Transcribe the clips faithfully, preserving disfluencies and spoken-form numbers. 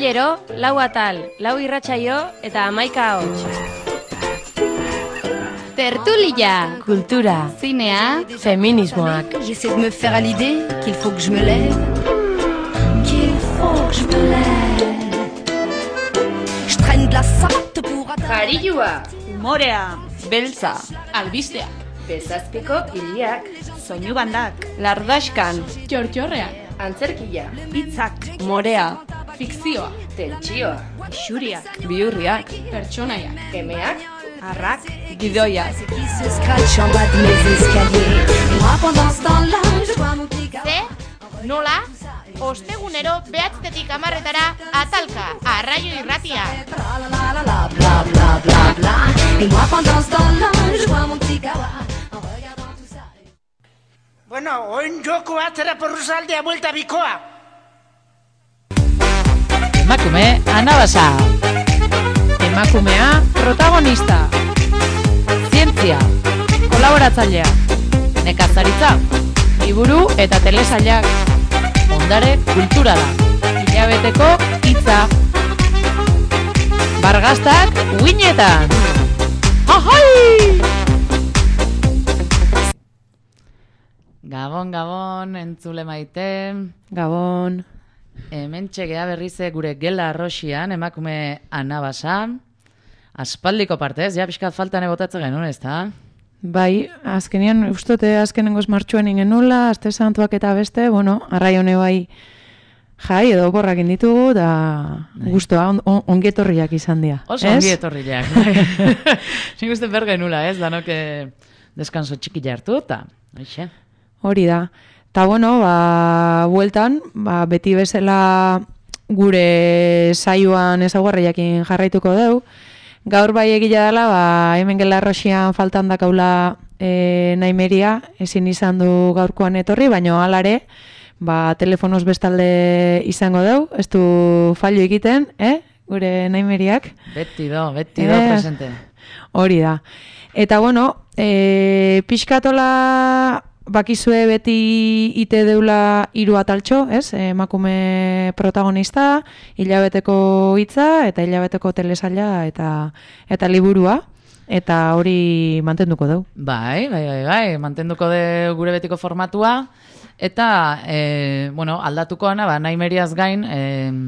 ero, lau atal, lau irratsaio eta hamaika ahots. Tertulia, kultura, zinea, feminismoak. J'essaie de me faire à l'idée qu'il faut que je me lève, qu'il faut que je me lève. Je traîne de la savate pour atteindre. Jarilua, Humorea, beltza, albistea, bezazpiko hiliak, soinu bandak, lardaskan, txortxorrean, antzerkia, hitzak, morea, fikzioa, tentsioa, xuriak, bihurriak, pertsonaiak, emeak, arrak, gidoiak. Qui se scratche en bas de mes escaliers. Et moi pendant ce temps-là, je vois mon petit gars. Ze, nola, ostegunero behatztetik hamarretara atalka, arraio irratia. Bla la la la la bla bla bla bla. Et moi pendant ce temps-là, je vois mon petit gars. En regardant tout ça. Bueno, oin joko atzera porruzaldea buelta bikoa. Emakume anabasa. Emakumea protagonista. Zientzia, kolaboratzailea. Nekazaritza, liburu eta telesailak. Ondare kulturala. Hilabeteko hitza. Bargaztak uinetan. Ahoi! Gabon, gabon, entzule maite. Gabon. Hemen txegea berrize gure gela arroxian, emakume anabasa. Aspaldiko partez, ja pixkat faltan ebotatzen genuen, ez da? Bai, azkenean, ustote azkenengoz martxuan ingen nula, azte santuak eta beste, bueno, arrai hone bai jai edo borrak inditugu, da guztua, on, on, ongietorriak izan dira. Oso ez? ongietorriak. Nik uste berge nula, ez, danok deskanso txiki jartu, eta, aixe. Hori da. Ta bueno, ba, bueltan, ba, beti bezala gure saioan ezaugarriakin jarraituko deu. Gaur bai egila dela, ba, hemen gela arroxian faltan dakaula e, naimeria, ezin izan du gaurkoan etorri, baina alare, ba, telefonoz bestalde izango deu, ez du fallo egiten, eh? Gure naimeriak. Beti do, beti do Eh, presente. Hori da. Eta bueno, e, pixkatola bakizue beti ite deula hiru ataltxo, ez? Emakume protagonista, hilabeteko hitza eta hilabeteko telesaila eta eta liburua, eta hori mantenduko dugu. Bai, bai, bai, bai, mantenduko de gure betiko formatua, eta, e, bueno, aldatuko ana, ba, naimeriaz gain, e,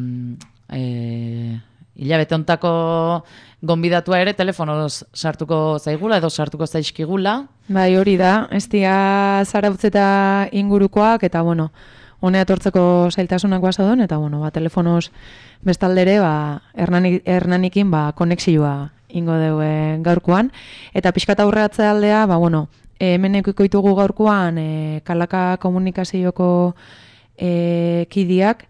e, hilabete hontako gonbidatua ere telefonoz sartuko zaigula edo sartuko zaizkigula. Bai, hori da, ez dira zarautzeta ingurukoak, eta bueno, honea etortzeko zailtasunak basaudon, eta bueno, ba, telefonoz bestaldere, ba, hernanik, hernanikin, ba, konexioa ingo deue gaurkoan, eta pixkat aurreatzea aldea, ba, bueno, hemen ekoitugu gaurkoan e, kalaka komunikazioko e, kidiak,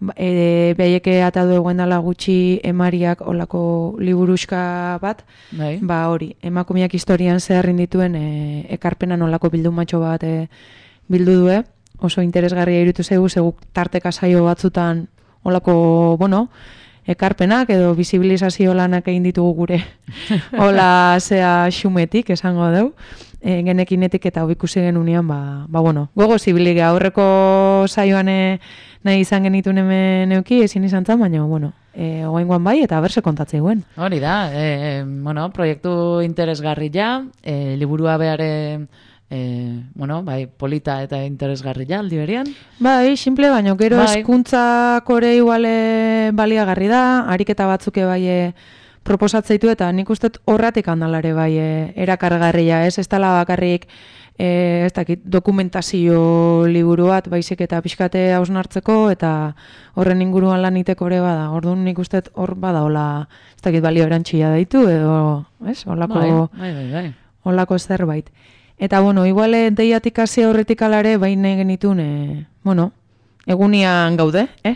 E, behaieke atadu eguen dala gutxi emariak olako liburuska bat, Bai. ba hori, emakumeak historian zeharrin dituen e, ekarpenan olako bildumatxo bat e, bildu due, oso interesgarria irutu zegu, zegu tarteka saio batzutan olako, bueno, ekarpenak edo bisibilizazio lanak egin ditugu gure hola zea xumetik esango deu, e, genekinetik eta ikusi genunean, ba, ba bueno, gogo zibilige aurreko saioan e, nahi izan genitun hemen euki, ezin izan zan, baina, bueno, e, oaingoan bai, eta berse kontatzei guen. Hori da, e, e, bueno, proiektu interesgarria, e, liburua behare, e, bueno, bai, polita eta interesgarria aldi berian. Bai, simple, baina gero Bai. hezkuntzak ore iguale baliagarri da, ariketa batzuke bai e, proposatzeitu, eta nik uste horratik handalare bai e, erakargarria, ez, ez dela bakarrik E, ez dakit, dokumentazio liburu bat, baizik eta pixkate hausnartzeko, eta horren inguruan lan iteko ere bada. Orduan nik uste hor bada hola, ez dakit, balio erantxia daitu, edo, ez, holako, Bai, bai, bai. holako zerbait. Eta, bueno, iguale deiatik hasi aurretik alare, baina genitun, e, bueno, egunian gaude, eh?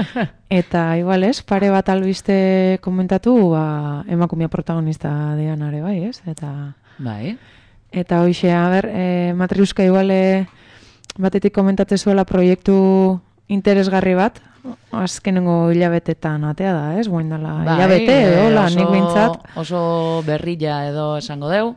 Eta, igual, ez, pare bat albiste komentatu, ba, emakumea protagonista dean are, bai, ez? Eta... Bai. Eta hoxe, a ber, e, Matriuska iguale batetik komentate zuela proiektu interesgarri bat, azkenengo hilabetetan atea da, ez? Guain dela Bai, hilabete edo, eh, la, oso- nik behintzat. Oso berrilla edo esango deu.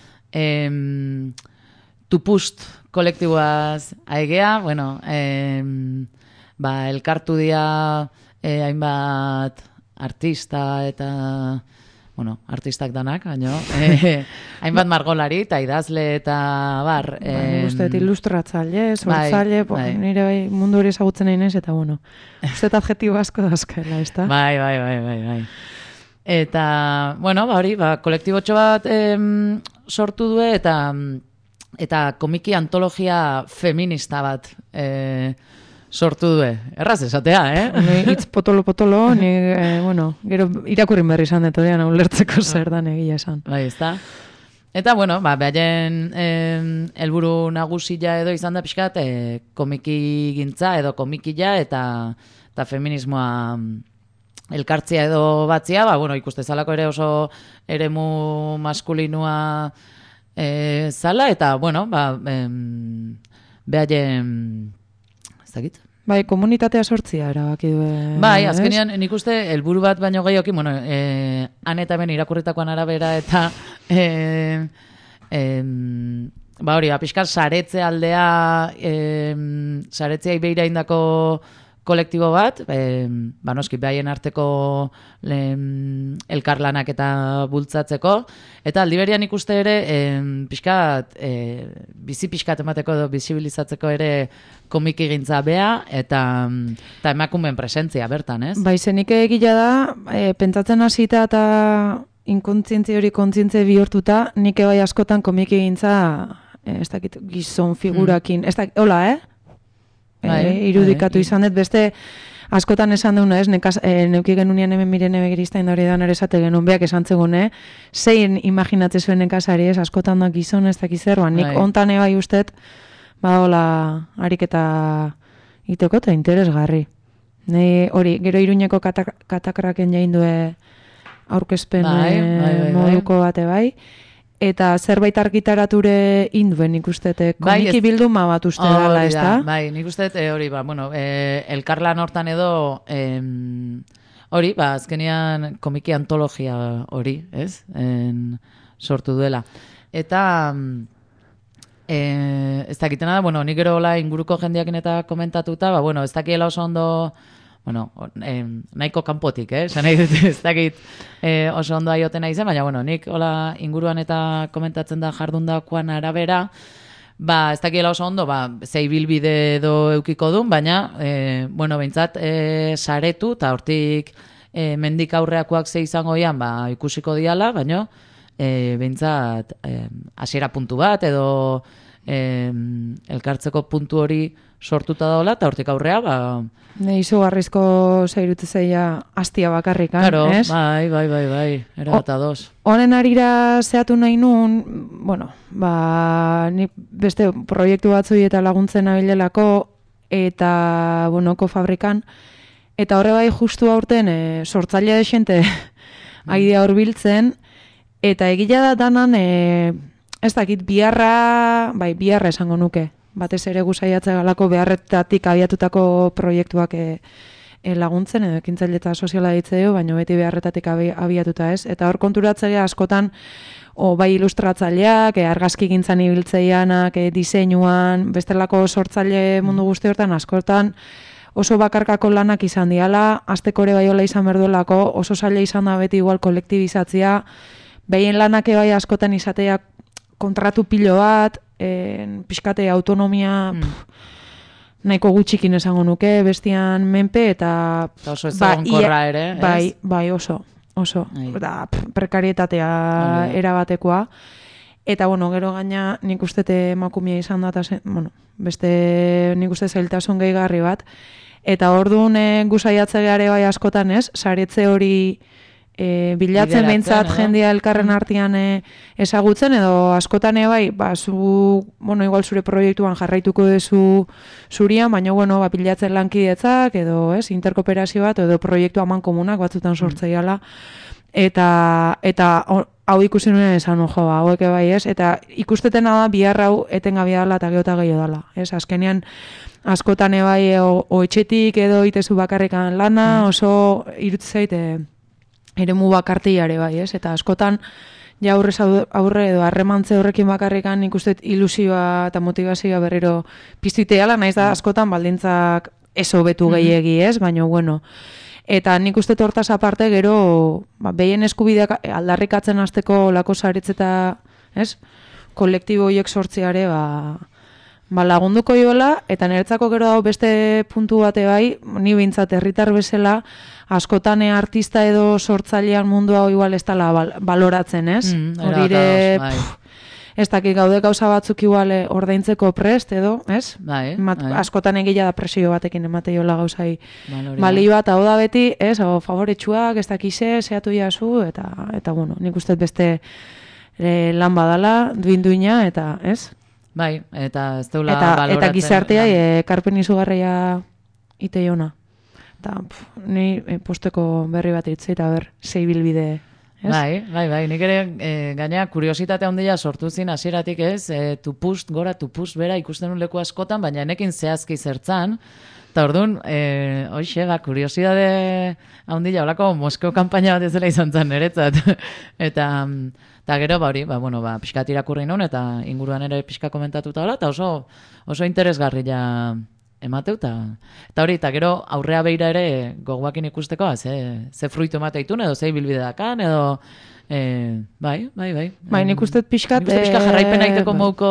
Em, tupust kolektiboaz aigea, bueno, em, ba, elkartu dia e, hainbat artista eta, bueno, artistak danak, baino, e, hainbat margolari eta idazle eta bar. Ba, nik uste dut ilustratzaile, sortzaile, bai, bai. Nire bai mundu hori ezagutzen nahi nez, eta bueno, uste dut adjetibo asko dazkaela, ez da? Bai, bai, bai, bai, bai. Eta, bueno, ba hori, ba, kolektibotxo bat em, sortu du eta eta komiki antologia feminista bat e, sortu du. Erraz esatea, eh? Itz potolo-potolo, ni, eh, bueno, gero irakurrin berri izan dut, horian ulertzeko zer dan egia esan. Bai, ez da. Eta, bueno, ba, behaien helburu nagusia edo izan da pixkat, e, komiki gintza edo komikila eta, eta feminismoa elkartzia edo batzia, ba, bueno, ikuste zalako ere oso eremu maskulinua e, zala, eta, bueno, ba, em, behaien, ez dakit? Bai, komunitatea sortzia erabaki du. Bai, azkenean nik uste helburu bat baino gehiokin, bueno, eh, han eta ben irakurritakoan arabera eta eh, eh, ba hori, apiskat saretze aldea eh, saretzea ibeira indako kolektibo bat, eh, ba noski behaien arteko lehen, elkarlanak eta bultzatzeko, eta aldiberian ikuste ere eh, pixkat, eh, bizi pixkat emateko edo bizibilizatzeko ere komiki gintza bea, eta, eta emakumeen presentzia bertan, ez? Bai, zenik egila da, e, pentsatzen hasita eta inkontzientzi hori kontzientze bihurtuta, nik bai askotan komiki gintza, e, ez dakit, gizon figurakin, mm. ez dakit, hola, eh? Bai, e, irudikatu bai, izan dut, beste askotan esan duna, ez, nekaz, e, neuki genunean hemen Mirene Begiristain da hori dan ere esate genuen beak esan zegoen, eh? Zein imaginatze zuen nekazari, ez, askotan da gizon ez dakiz zer, ba, nik bai. ontan bai ustet, ba, hola, ariketa iteko eta interesgarri. Nei hori, gero Iruñeko katak, katakraken jain due aurkezpen bai, bai, bai, moduko bate bai. Eta zerbait argitarature induen ikustete, komiki bai, bilduma bat uste oh, dela, ez da? Bai, nik uste e, hori, ba, bueno, e, elkarlan hortan edo, em, hori, ba, azkenean komiki antologia hori, ez? En, sortu duela. Eta, e, ez dakitena da, bueno, nik gero hola inguruko jendeakin eta komentatuta, ba, bueno, ez dakiela oso ondo, bueno, eh, nahiko kanpotik, eh? Esan nahi dut, ez dakit eh, oso ondo aioten nahi zen, baina, bueno, nik hola inguruan eta komentatzen da jardundakoan arabera, ba, ez dakiela oso ondo, ba, zei bilbide edo eukiko duen, baina, eh, bueno, behintzat, eh, saretu, eta hortik eh, mendik aurreakoak ze izango ian, ba, ikusiko diala, baina, eh, behintzat, eh, hasiera puntu bat, edo eh, elkartzeko puntu hori sortuta daola, eta hortik aurrea, ba... Ne izugarrizko zeirute zeia hastia bakarrikan, claro, ez? Bai, bai, bai, bai, era bat ados. Honen arira zehatu nahi nun, bueno, ba, ni beste proiektu batzui eta laguntzen abilelako, eta, bueno, kofabrikan, eta horre bai justu aurten e, sortzailea desente aidea horbiltzen, eta egila da danan, e, ez dakit, biharra, bai, biharra esango nuke, batez ere guzaiatze galako beharretatik abiatutako proiektuak e, e, laguntzen, edo ekintzaile eta soziala ditzeo, baina beti beharretatik abi, abiatuta ez. Eta hor konturatzea askotan, o, bai ilustratzaileak, e, argazki gintzan ibiltzeianak, e, diseinuan, bestelako sortzaile mundu guzti hortan, askotan oso bakarkako lanak izan diala, azteko ere bai hola izan berduelako, oso zaila izan da beti igual kolektibizatzea, behien lanak bai askotan izatea kontratu pilo bat, en, pixkate autonomia mm. pff, nahiko gutxikin esango nuke, bestian menpe eta... Eta oso ez egon korra ere, ez? Bai, bai, oso, oso. Eta pff, prekarietatea Ai. erabatekoa. Eta, bueno, gero gaina nik ustete emakumia izan da, eta, bueno, beste nik uste zailtasun gehigarri bat. Eta orduan e, guzaiatze gare bai askotan ez, saretze hori... E, bilatzen behintzat jendia elkarren artean e, ezagutzen, edo askotan bai, ba, zu, bueno, igual zure proiektuan jarraituko duzu zurian, baina, bueno, ba, bilatzen lankidetzak, edo, ez, interkooperazio bat, edo proiektu aman komunak batzutan sortzaiala, eta, eta hau ikusi nuen esan, ojo, ba, hauek bai, ez, eta ikustetan da, bihar hau etengabia dela, eta geota gehiago dela, ez, azkenean, askotan bai, o, o etxetik edo itezu bakarrekan lana, oso irutzaite, eremu bakartiare bai, ez? Eta askotan, ja aurrez aurre edo harremantze horrekin bakarrikan ikustet ilusioa eta motivazioa berriro piztuiteala, naiz da askotan baldintzak ez hobetu gehiegi, ez? Baina, bueno, Eta nik uste hortaz aparte gero ba, behien eskubideak aldarrikatzen hasteko lako saretzeta, ez? Kolektibo horiek sortziare, ba, ba lagunduko joela, eta niretzako gero dago beste puntu bate bai, ni behintzat herritar bezala, askotan artista edo sortzailean mundua igual ez dela bal, baloratzen, ez? Mm, Horire, bai. ez dakit gaude gauza batzuk igual ordaintzeko prest edo, ez? Bai, Mat, bai. askotan egila da presio batekin emate jola gauzai Balore. balio bat, hau da beti, ez? O, favoretsuak, ez dakize, zehatu jazu, eta, eta bueno, nik uste beste e, lan badala, duin-duina, eta, ez? Bai, eta ez deula Eta, baloratzen. eta gizartea, e, karpen izugarria ite jona. Eta, pf, ni e, posteko berri bat itzei, eta ber, zei bilbide, ez? Bai, bai, bai, nik ere e, gainea kuriositate handia sortu zin hasieratik ez, e, tupust gora, tupust bera ikusten un leku askotan, baina enekin zehazki zertzan, eta orduan, e, hoxe, ba, kuriosidade handia, holako Moskeo kanpaina bat ez dela izan zen niretzat. eta, eta gero, ba, hori, ba, bueno, ba, pixkat irakurri nun, eta inguruan ere pixka komentatuta hola, eta oso, oso interesgarria emateu, eta, eta hori, eta gero aurrea beira ere gogoakin ikusteko, ze, ze fruitu emateitun, edo ze bilbide dakan, edo, e, bai, bai, bai. Bai, nik uste pixkat... Nik uste pixka jarraipen aiteko bai. mouko...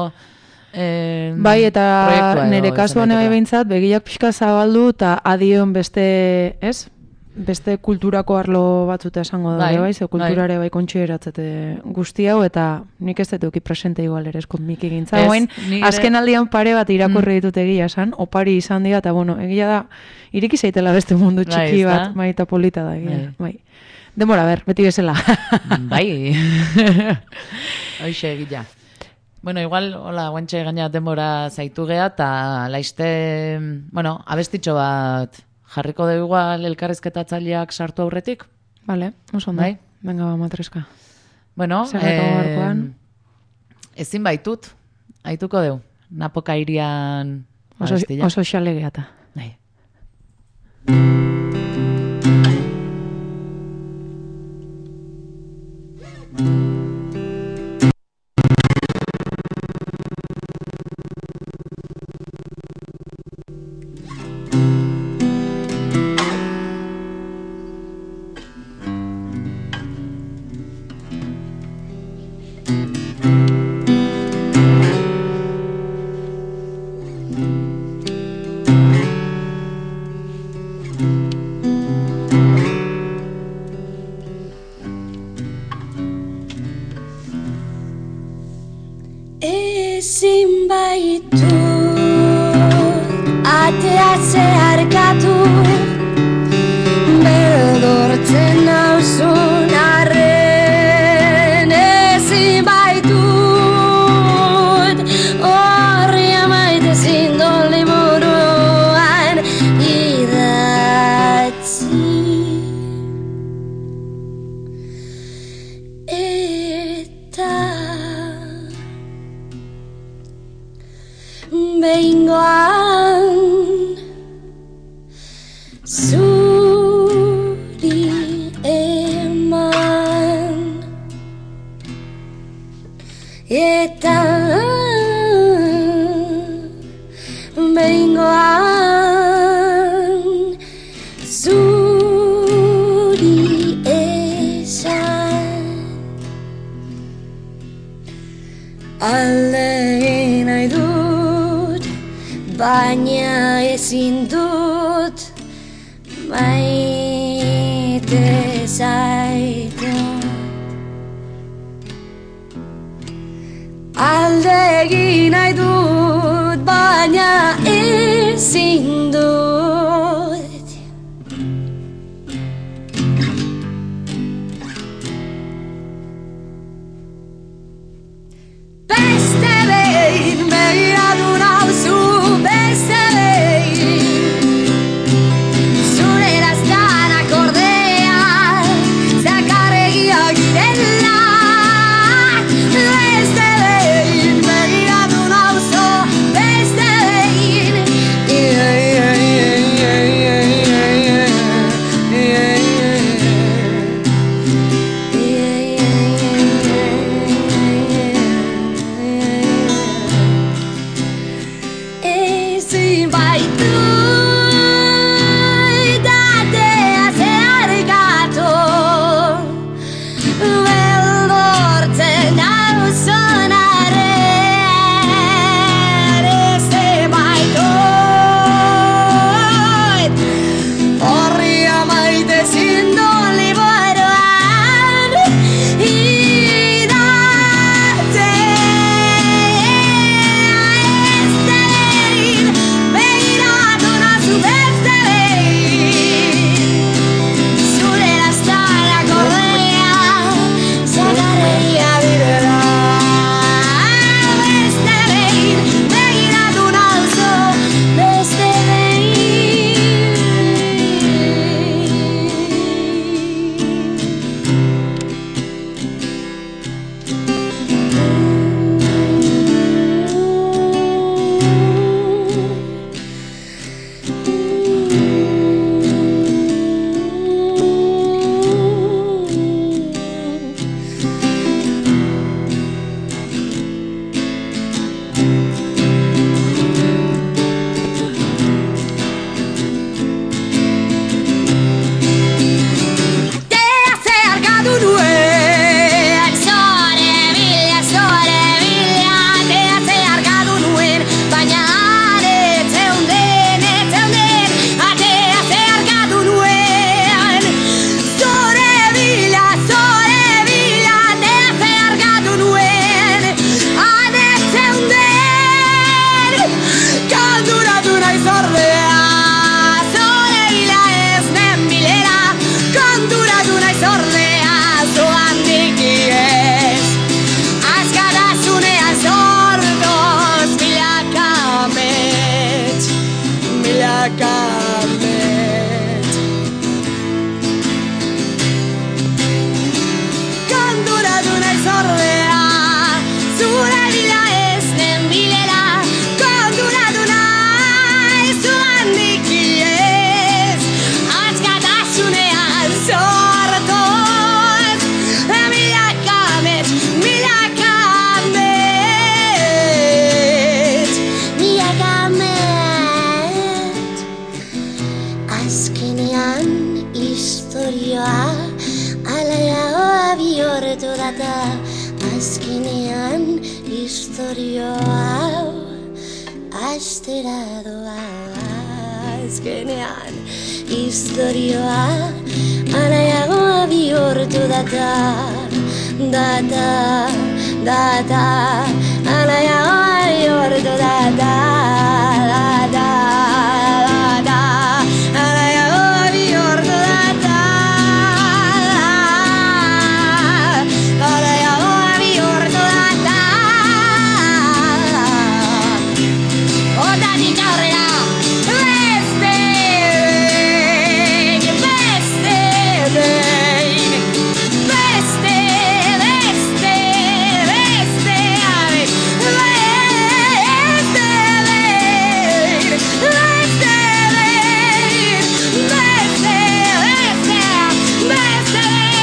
Eh, Bai, eta proiektua edo nire kasuan izan bai daiteke. behintzat, begiak pixka zabaldu, eta adion beste, ez? Beste kulturako arlo batzuta esango da, Bai, bai, ze kulturare bai. bai kontsideratzete guzti hau, eta nik ez dut eduki presente igual ere eskut miki gintza. Ez, Oain, ni ere- azken aldian pare bat irakurri ditut egia esan, opari izan dira, eta bueno, egia da, iriki zaitela beste mundu Bai, txiki ezta? bat, bai, eta polita da, egia, Bai. bai. Demora, ber, beti bezala. Bai. Hoxe egila. Bueno, igual, hola, guantxe gaina denbora zaitu gea, eta laiste, bueno, abestitxo bat jarriko dugu igual elkarrizketatzaileak sartu aurretik. Vale, oso ondo. Bai. Venga, ba, matreska. Bueno, Zer daukagu gaurkoan? ezin baitut, aituko deu, napoka irian Oso, abestila. oso xale geata. Bai. Ezin baitu atea zeharkatu beldortzen nauzun arren ezin baitut horri amaite zindon liburuan idatzi eta behingoan zuri eman eta behingoan zuri esan aldegin nahi dut baina ezin dut maite zaitut alde egin nahi dut baina ezin dut beste behin begiratu nauzu beste behin zure eraztanak ordea zakarregiak direla beste behin begiratu nauzu beste behin yeah, yeah, yeah. batzordea zure bila ez den bilela konturatu nahi zugandik ez askatasunean sortoz milaka amets, milaka amets milaka amets azkenean historioa alaiagoa bihurtu data azkenean historioa astera doa azkenean historioa alaiagoa bihurtu data data data alaiagoa bihurtu data data data alaiagoa bihurtu data alaiagoa bihurtu data otatik aurrera beste behin beste behin beste beste beste behin beste behin beste behin beste beste beste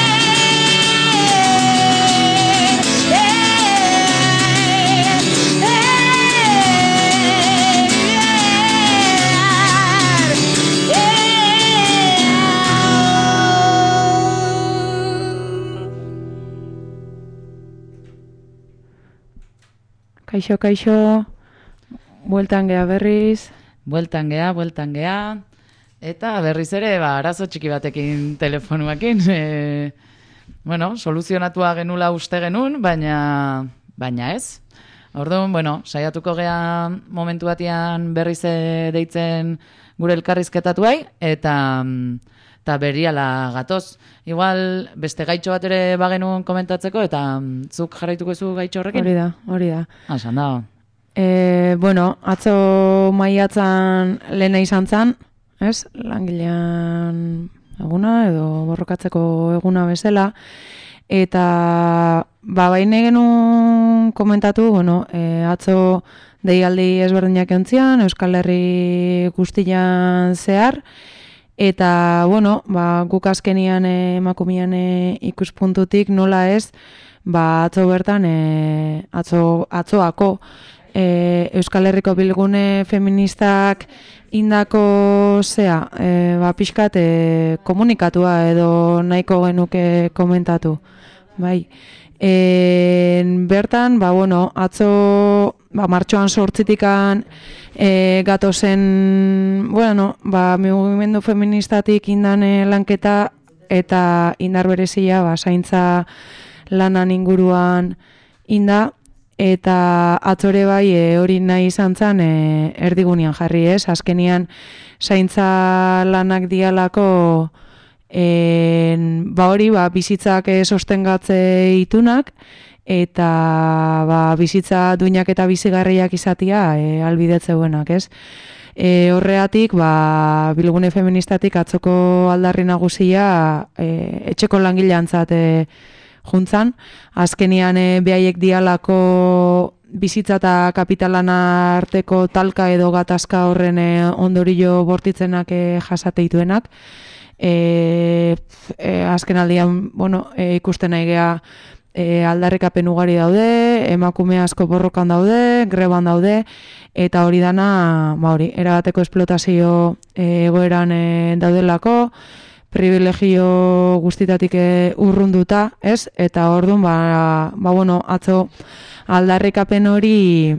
Kaixo, kaixo, bueltan gea berriz. Bueltan gea, bueltan gea, eta berriz ere, ba, arazo txiki batekin telefonuakin. E, bueno, soluzionatua genula uste genuen, baina, baina ez. Orduan, bueno, saiatuko gea momentu batean berriz deitzen gure elkarrizketatuai, eta, eta beriala gatoz. Igual, beste gaitxo bat ere bagenuen komentatzeko, eta zuk jarraituko zu gaitxo horrekin? Hori da, hori da. Asan da. E, bueno, atzo maiatzan lehena izan zan, ez? Langilean eguna edo borrokatzeko eguna bezala. Eta ba, baina genuen komentatu, bueno, e, atzo deialdi ezberdinak eontzian, Euskal Herri guztian zehar, eta, bueno, ba, guk azkenian e, emakumian e, ikuspuntutik nola ez, ba, atzo bertan, e, atzo, atzoako, E, Euskal Herriko bilgune feministak indako zea, e, ba, pixkat e, komunikatua edo nahiko genuke komentatu. Bai. E, bertan, ba, bueno, atzo ba, martxoan sortzitikan e, gatozen, bueno, ba, mugimendu feministatik indan e, lanketa eta indar berezia, ba, zaintza lanan inguruan inda, eta atzore bai e, hori nahi izan zen e, erdigunean jarri ez, azkenian zaintza lanak dialako e, ba hori ba, bizitzak e, sostengatze itunak eta ba, bizitza duinak eta bizigarriak izatia e, albidetzeguenak ez. E, horreatik ba, bilgune feministatik atzoko aldarri nagusia e, etxeko langileantzat e, juntzan, azkenian e, behaiek dialako bizitza eta kapitalana arteko talka edo gatazka horren e, ondorio bortitzenak e, jasateituenak. E, e, azken aldian, bueno, e, ikusten nahi geha e, aldarrikapen ugari daude, emakume asko borrokan daude, greban daude, eta hori dana, ba hori, erabateko esplotazio e, egoeran e, daudelako, privilegio guztitatik urrunduta, ez? Eta orduan, ba, ba bueno, atzo aldarrikapen hori,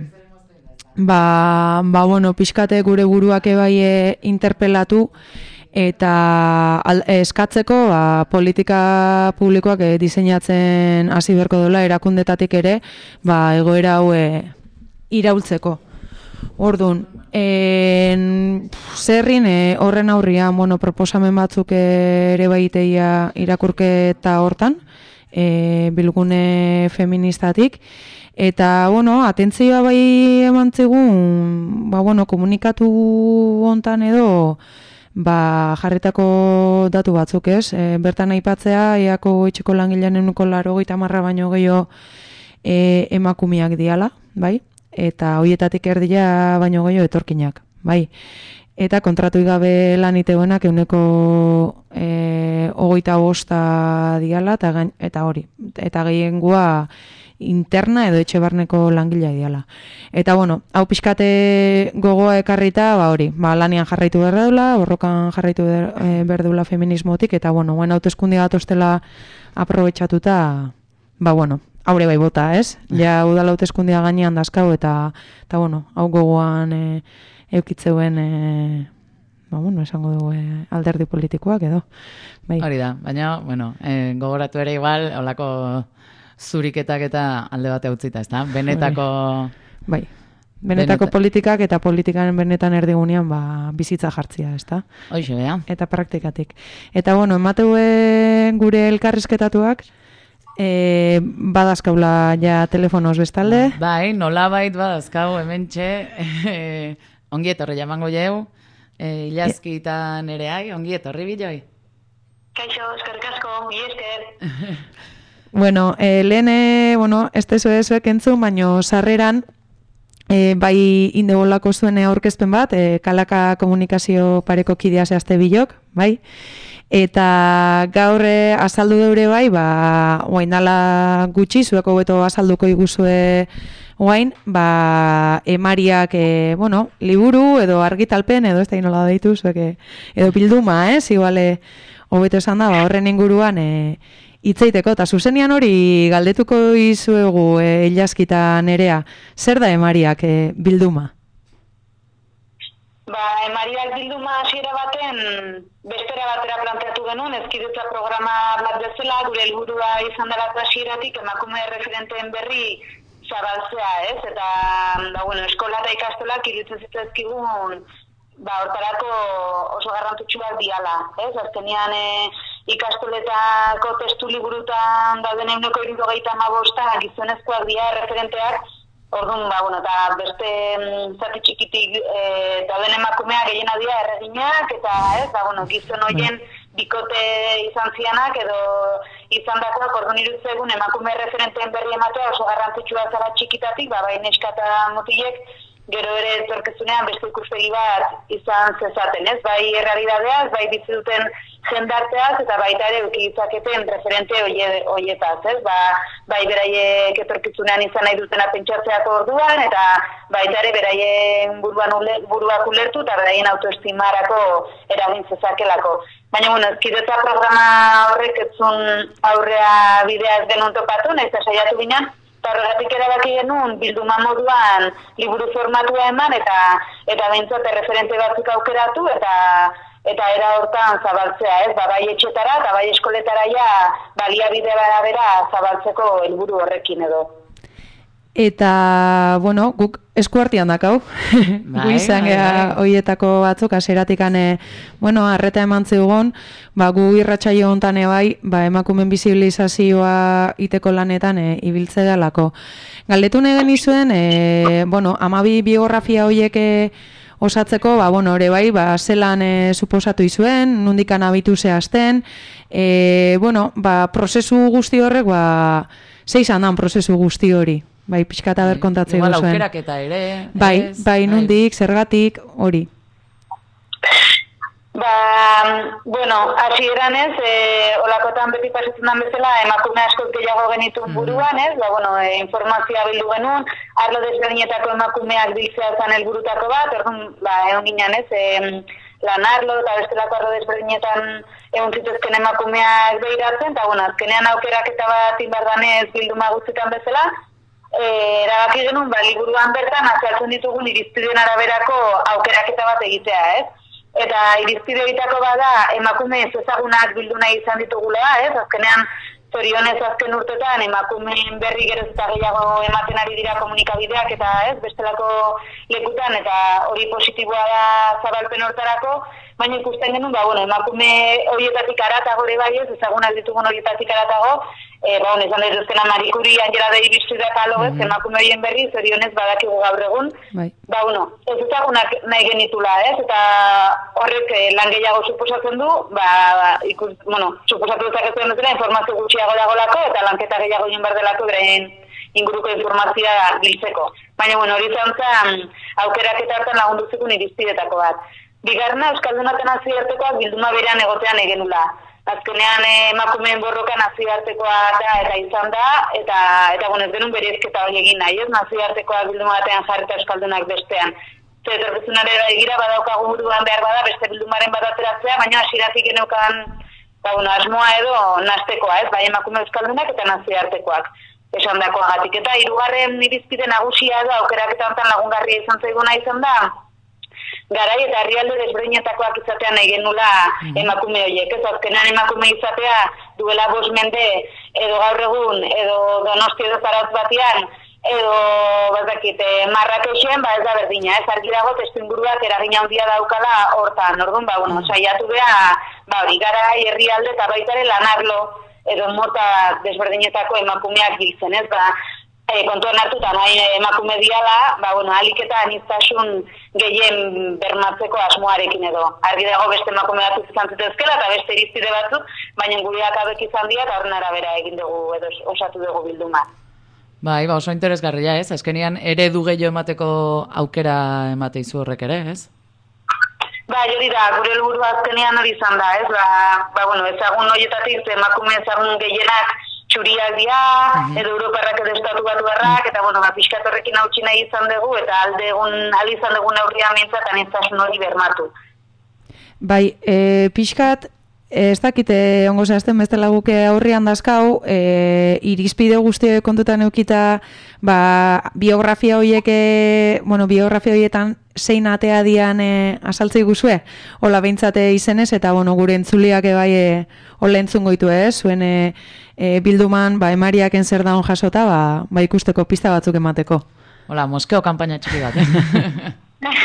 ba, ba bueno, pixkate gure buruak ebai interpelatu, eta al, eskatzeko ba, politika publikoak e, diseinatzen hasi berko dola erakundetatik ere, ba, egoera hau e, iraultzeko. Orduan, en, zerrin e, horren aurrian, bueno, proposamen batzuk ere baiteia irakurketa hortan, e, bilgune feministatik, eta, bueno, atentzioa bai eman zigun, ba, bueno, komunikatu hontan edo, ba, jarritako datu batzuk, ez? E, bertan aipatzea, eako etxeko langilean enuko laro gita marra baino gehiago e, emakumiak diala, bai? Eta hoietatik erdia baino gehiago etorkinak, bai? Eta kontratu gabe lan iteuenak euneko e, hogeita bosta diala, eta, gain, eta hori, eta gehiengoa interna edo etxe barneko langilea diala. Eta bueno, hau pixkate gogoa ekarrita, ba hori, ba lanian jarraitu behar dela, borrokan jarraitu behar dela feminismotik, eta bueno, guen hauteskunde gatostela aprobetxatuta, ba bueno, haure bai bota, ez? Ja udala hauteskundea gainean dazkau, eta, eta bueno, hau gogoan e, eukitzeuen, e, ba bueno, esango dugu e, alderdi politikoak edo. Bai. Hori da, baina, bueno, e, gogoratu ere igual, holako zuriketak eta alde bate utzita, ezta? Benetako... Bai, benetako Beneta... politikak eta politikaren benetan erdigunean ba, bizitza jartzia, ezta? Hoixe, bea. Eta praktikatik. Eta, bueno, emateue gure elkarrizketatuak, e, badazkaula ja telefonoz bestalde. Bai, nola bait badazkau, hemen txe, e, ongi etorri jamango jau, e, ilazki eta nereai, ongi etorri biloi. Kaixo, eskerrik asko, ongi esker. Bueno, eh, lehen, eh, bueno, ez tezu ezuek entzun, baino sarreran, eh, bai indebolako zuen aurkezpen bat, eh, Kalaka komunikazio pareko kidea zehazte bilok, bai? Eta gaur eh, azaldu deure bai, ba, oain dala gutxi, zueko beto azalduko iguzue oain, ba, emariak, eh, bueno, liburu edo argitalpen, edo ez da inola daitu, zuek, edo bilduma, ez? Iguale, hobeto esan da, ba, horren inguruan, eh, itzeiteko, eta zuzenian hori galdetuko izuegu e, ilazkita nerea, zer da emariak e, bilduma? Ba, emariak bilduma hasiera baten bestera batera planteatu genuen, ezkidetza programa bat bezala, gure helburua izan dela hasieratik emakume referenteen berri zabaltzea, ez? Eta, ba, bueno, eskola eta ikastolak iruditzen zitzaizkigun, ba, hortarako oso garrantzitsuak diala, ez? Azkenean, e, ikastoletako testu liburutan dauden eguneko hirurogeita hamabosta gizonezkoak dira referenteak, orduan, ba, bueno, eta beste mm, zati txikitik e, dauden emakumeak gehiena dira erreginak, eta ez, ba, bueno, gizon horien bikote izan zianak edo izan dakoak, orduan irutzegun emakume referenteen berri ematea oso garrantzitsua zara txikitatik, ba, bai neska eta mutilek, gero ere etorkizunean beste ikuspegi bat izan zezaten, ez? Bai errealidadeaz, bai bizi duten jendarteaz, eta baita ere euki izaketen referente hoietaz, ez? Ba, bai beraiek etorkizunean izan nahi dutena pentsatzeako orduan, eta baita ere beraien buruan ule, buruak ulertu, eta beraien autoestimarako eragin zezakelako. Baina, bueno, ezkidetza programa horrek etzun aurrea bidea ez genuen topatu, nahiz saiatu ginen, eta horregatik erabaki genuen bilduma moduan liburu formatua eman eta eta behintzat referente batzuk aukeratu eta eta era hortan zabaltzea, ez? Ba, bai etxetara eta bai eskoletara ja baliabide bera zabaltzeko helburu horrekin edo. Eta, bueno, guk eskuartian dakau. Gu izan geha hoietako batzuk, aseratikan, bueno, arreta eman zeugon, ba, gu irratsaio hontan bai, ba, emakumen bizibilizazioa iteko lanetan e, ibiltze dalako. Galdetu negen izuen, e, bueno, amabi biografia hoiek osatzeko, ba, bueno, ore bai, ba, zelan e, suposatu izuen, nundikan abitu zehazten, e, bueno, ba, prozesu guzti horrek, ba, zeizan dan prozesu guzti hori. Bai, pixkata ber kontatzea igual zuen. Aukerak eta ere. Bai, ez, bai, nundik, zergatik, hori. Ba, bueno, hasieran ez, e, olakotan beti pasatzen den bezala, emakume askoz gehiago genituen buruan, ez, ba, bueno, e, informazioa bildu genuen, arlo desberdinetako emakumeak biltzea zan helburutako bat, orduan, ba, egon ginen, ez, e, lan arlo eta bestelako arlo desberdinetan egon zituzken emakumeak behiratzen, eta, bueno, azkenean aukerak eta bat inbardanez bilduma guztietan bezala, E, erabaki genuen, ba, liburuan bertan azaltzen ditugun irizpideen araberako aukeraketa bat egitea, ez? Eta irizpide egitako bada emakume ez ezagunak bildu nahi izan ditugula, ez? Azkenean, zorionez azken urtetan emakumeen berri geroz eta gehiago ematen ari dira komunikabideak eta ez, bestelako lekutan eta hori positiboa da zabalpen hortarako, baina ikusten genuen, ba, bueno, emakume horietatik aratago ere bai ez, ezagunak ditugun horietatik aratago, E, ba, hon, izan daitezkena Marikuri, Angela Davis eta alo, ez, emakume horien berri, zorionez badakigu gaur egun. Bai. Ba, bueno, ez ezagunak nahi genitula, ez, eta horrek eh, lan gehiago suposatzen du, ba, ikus, bueno, suposatu dezakezen bezala, informazio gutxiago dagolako, eta lanketa gehiago egin behar delako beraien inguruko informazioa biltzeko. Baina, bueno, hori zantzan, aukerak eta hartan lagundu zikun irizpidetako bat. Bigarrena, Euskaldunaten nazioartekoak bilduma berean egotean egenula. Azkenean emakumeen borroka nazioartekoa da eta izan da, eta, eta bueno, ez genuen berezketa hori egin nahi, ez? Nazioartekoa bilduma batean jarrita Euskaldunak bestean. Zer, etorkizunarera egira badaukagu buruan behar bada, beste bildumaren bat ateratzea, baina hasieratik geneukan, ba, bueno, asmoa edo nastekoa, ez? Bai emakume Euskaldunak eta nazioartekoak esan dakoagatik. Eta hirugarren irizpide nagusia edo aukeraketa honetan lagungarria izan zaiguna izan da, garai eta herrialde desberdinetakoak izatea nahi genula emakume horiek. Ez azkenean emakume izatea duela bost mende edo gaur egun, edo Donosti edo Zarautz batian, edo bazakit, Marrakexen, ba ez da berdina, ez argi dago testuinguruak eragina handia daukala hortan. Orduan, ba, bueno, saiatu beha, ba, hori garai herrialde eta baitare lanarlo edo mota desberdinetako emakumeak biltzen, ez, ba, E, kontuan hartuta nahi emakume diala, ba, bueno, alik eta aniztasun gehien bermatzeko asmoarekin edo. Argi dago beste emakume batzuk izan zitezkela eta beste irizpide batzuk, baina gureak abek izan dira eta horren arabera egin dugu edo osatu dugu bilduma. Bai, ba, oso interesgarria, ez? Azkenian eredu gehiago emateko aukera emate izu horrek ere, ez? Ba, hori da, gure helburua azkenean hori izan da, ez? Ba, ba bueno, ezagun horietatik emakume ezagun gehienak txuriak dira, edo Europarrak edo estatu batu barrak, eta bueno, ba, pixkat horrekin hautsi nahi izan dugu, eta alde egun, alde izan dugu neurrian mintzat, aneztasun hori bermatu. Bai, e, pixkat, ez dakite ongo zehazten bestela guke aurrian dazkau, e, irizpide guzti kontutan eukita, ba, biografia horiek, bueno, biografia horietan zein atea dian e, asaltzei guzue, hola behintzate izenez, eta bueno, gure entzuliak ebai e, hola entzungo itu, eh? Zuen e, e, bilduman, ba, emariaken zer daun jasota, ba, ba ikusteko pista batzuk emateko. Hola, moskeo kanpaina txiki bat, eh?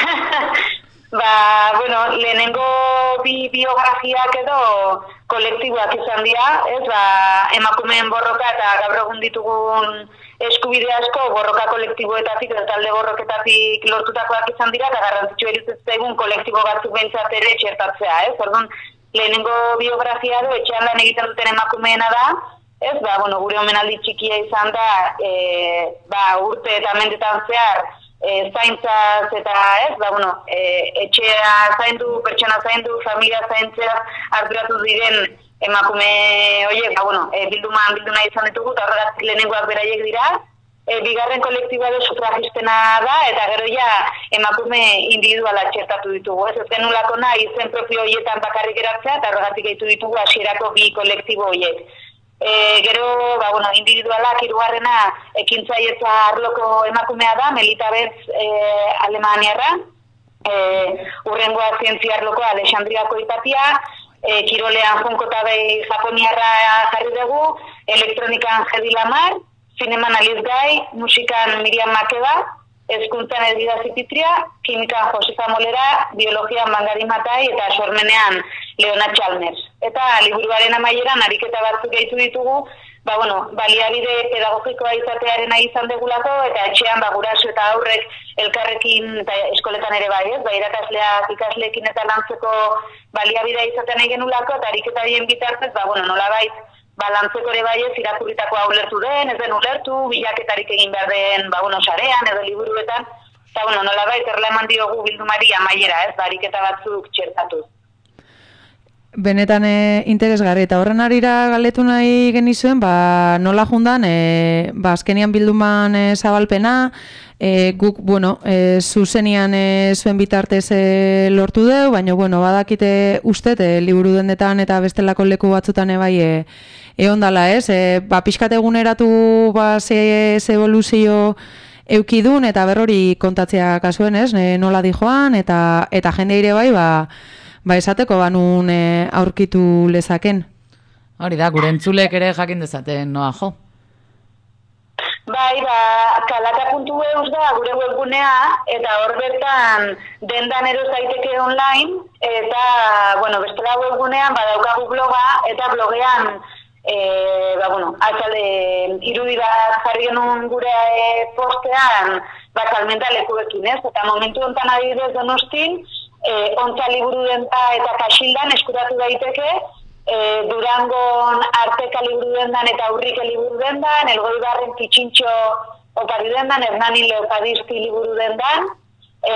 Ba, bueno, lehenengo bi biografiak edo kolektiboak izan dira, ez, ba, emakumeen borroka eta gaur egun ditugun eskubide asko borroka kolektiboetatik eta talde borroketatik lortutakoak izan dira, eta garrantzitsua iruditzen zaigun kolektibo batzuk behintzat ere txertatzea, ez, orduan, lehenengo biografia edo etxean lan egiten duten emakumeena da, ez, ba, bueno, gure omenaldi txikia izan da, e, ba, urte eta mendetan zehar, E, zaintzaz eta ez, ba, bueno, e, etxea zaindu, pertsona zaindu, familia zaintzea arduratu diren emakume horiek, ba, bueno, e, bilduman bilduna izan ditugu, eta horregat lehenengoak beraiek dira, e, bigarren kolektiboa edo sufragistena da, eta gero ja emakume individuala txertatu ditugu, ez, ez genulako nahi izen propio horietan bakarrik eratzea, eta horregatik gaitu ditugu hasierako bi kolektibo horiek. E, gero, ba, bueno, individualak hirugarrena ekintzailetza arloko emakumea da, Melita Betz e, alemaniarra, e, urrengoa zientzia arloko Alexandriako Hipatia, e, kirolean Junko Tabei japoniarra jarri dugu, elektronikan Hedi Lamar, zineman Alice Guy, musikan Miriam Makeba, hezkuntzan Elbida Zipitria, kimikan Josefa Molera, biologian Mangari Matai eta sormenean Leona Chalmers. Eta liburuaren amaieran ariketa batzuk gehitu ditugu, ba, bueno, baliabide pedagogikoa izatearen izan degulako, eta etxean ba, guraso eta aurrek elkarrekin, eta eskoletan ere bai, ez, ba, irakasleak ikasleekin eta lantzeko baliabidea izatean egin genulako, eta ariketa bien bitartez, ba, bueno, nolabait, ba, lantzeko ere bai ez, irakurritakoa ulertu den, ez den ulertu, bilaketarik egin behar den, ba, bueno, sarean edo liburuetan, eta, bueno, nolabait, erla eman diogu bildumari amaiera, ez, ba, ariketa batzuk txertatuz. Benetan e, interesgarri, eta horren arira galetu nahi genizuen, ba, nola jundan, e, ba, azkenian bilduman e, zabalpena, e, guk, bueno, e, zuzenian e, zuen bitartez e, lortu deu, baina, bueno, badakite uste, e, liburu dendetan eta bestelako leku batzutan ebai e, egon dala, ez? E, ba, pixkat eguneratu ba, ze, ze evoluzio eukidun, eta berrori kontatzea kasuen, ez? E, nola di joan, eta, eta jende ire bai, ba, Ba, esateko banun e, aurkitu lezaken. Hori da, gure entzulek ere jakin dezaten noa jo. Bai, ba, kalaka puntu eus da gure webgunea, eta hor bertan dendan ero zaiteke online, eta, bueno, bestela webgunean badaukagu bloga, eta blogean e, ba, bueno, azalde irudi bat jarri genuen gure e, postean, ba, salmenta lekuekin, ez? Eta momentu honetan adibidez Donostin, e, Ontza liburu denda eta Kaxildan eskuratu daiteke, e, Durangon Arteka liburu dendan eta Urrike liburu dendan, Elgoibarren Pitxintxo opari dendan, Hernanin Leopadisti liburu dendan, e,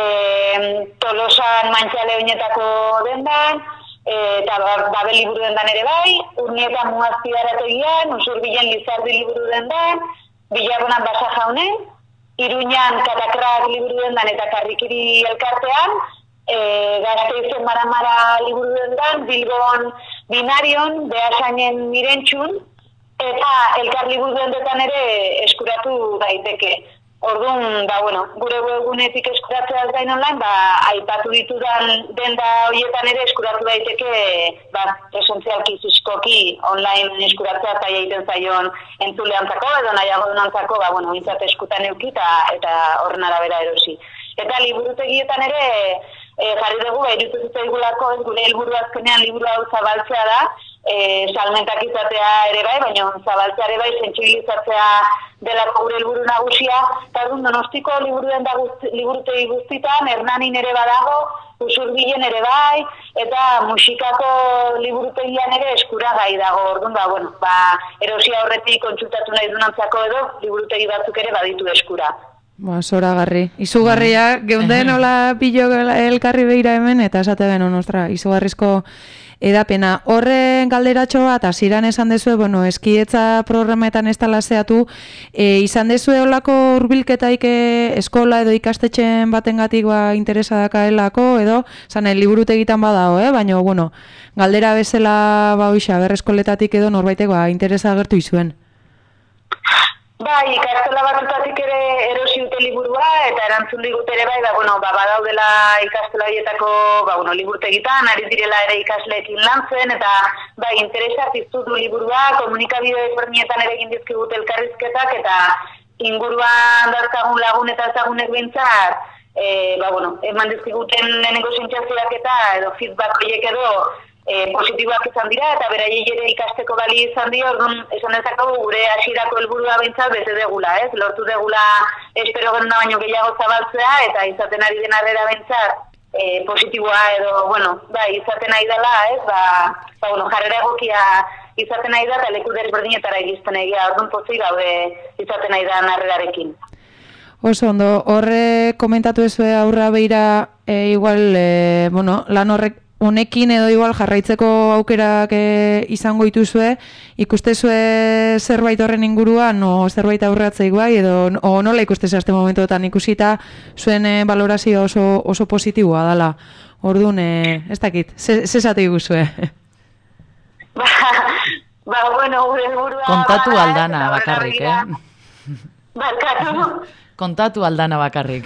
Tolosan Mantxale oinetako dendan, e, eta Babel liburu dendan ere bai, Urnietan Muazpidarategian, Usurbilen Lizardi liburu dendan, Bilabonan Basa Jaunen, Iruñan Katakrak liburu dendan eta Karrikiri elkartean, e, Gazteizen Maramara liburu dendan, Bilbon Binarion, Beasainen Mirentxun, eta elkar liburu dendetan ere eskuratu daiteke. Orduan, ba, bueno, gure webgunetik eskuratzea gain online, ba, aipatu ditudan denda horietan ere eskuratu daiteke, ba, presentzialki fizikoki online eskuratzea zaila egiten zaion entzuleantzako, edo nahiago dunantzako, ba, bueno, bintzat eskutan euki eta, eta horren arabera erosi. Eta liburutegietan ere, e, jarri dugu, ba, irutu zitzaigulako, ez gure helburu azkenean liburu hau zabaltzea da, e, salmentak izatea ere bai, baina zabaltzea ere bai, sentsibilizatzea delako gure helburu nagusia, eta orduan Donostiko liburuen da guzti, liburutegi guztitan, Hernanin ere badago, Usurbilen ere bai, eta musikako liburutegian ere eskuragai dago. Orduan, ba, bueno, ba, erosia horretik kontsultatu nahi dunantzako edo, liburutegi batzuk ere baditu eskura. Ba, zoragarri. Izugarria, geunden hola pillo elkarri beira hemen, eta esate genuen, ostra, izugarrizko edapena. Horren galderatxo bat, hasieran esan dezue, bueno, eskietza programetan ez talaseatu, e, izan dezue holako hurbilketaik eskola edo ikastetxen batengatik ba, interesa dakaelako, edo, zane, liburutegitan badao, eh? Baina, bueno, galdera bezala, ba, oixa, berreskoletatik edo norbaitek ba, interesa agertu izuen. Bai, ikastola batutatik ere erosi dute liburua, eta erantzun digut ere bai, da, bueno, ba, badaudela ikastola horietako, ba, bueno, liburutegitan, ari direla ere ikasleekin lantzen, eta, bai, interesa piztu du liburua, komunikabide desberdinetan ere egin dizkigut elkarrizketak, eta inguruan dauzkagun lagun eta ezagunek behintzat, e, ba, bueno, eman dizkiguten lehenengo sentsazioak eta, edo feedback horiek edo, E, positiboak izan dira, eta beraiei ere ikasteko bali izan dio, orduan esan dezakegu gure hasierako helburua behintzat bete degula, ez? Lortu degula espero genuna baino gehiago zabaltzea, eta izaten ari den arrera behintzat e, positiboa edo, bueno, ba, izaten ari dela, ez? Ba, ba, bueno, jarrera egokia izaten ari da, eta leku desberdinetara egizten egia, orduan pozik gaude izaten ari da narrerarekin. Oso ondo, horre komentatu ezue aurra beira, e, igual, e, bueno, lan horrek honekin edo igual jarraitzeko aukerak e, izango dituzue, ikustezue zerbait horren inguruan, o zerbait aurratzeik bai, edo o nola ikustezue azte momentotan ikusita zuen e, valorazio oso, oso positiboa dela. Orduan, e, ez dakit, zesate iguzue? Ba, ba, bueno, gure burua... Kontatu aldana bakarrik, eh? Barkatu? Kontatu aldana bakarrik.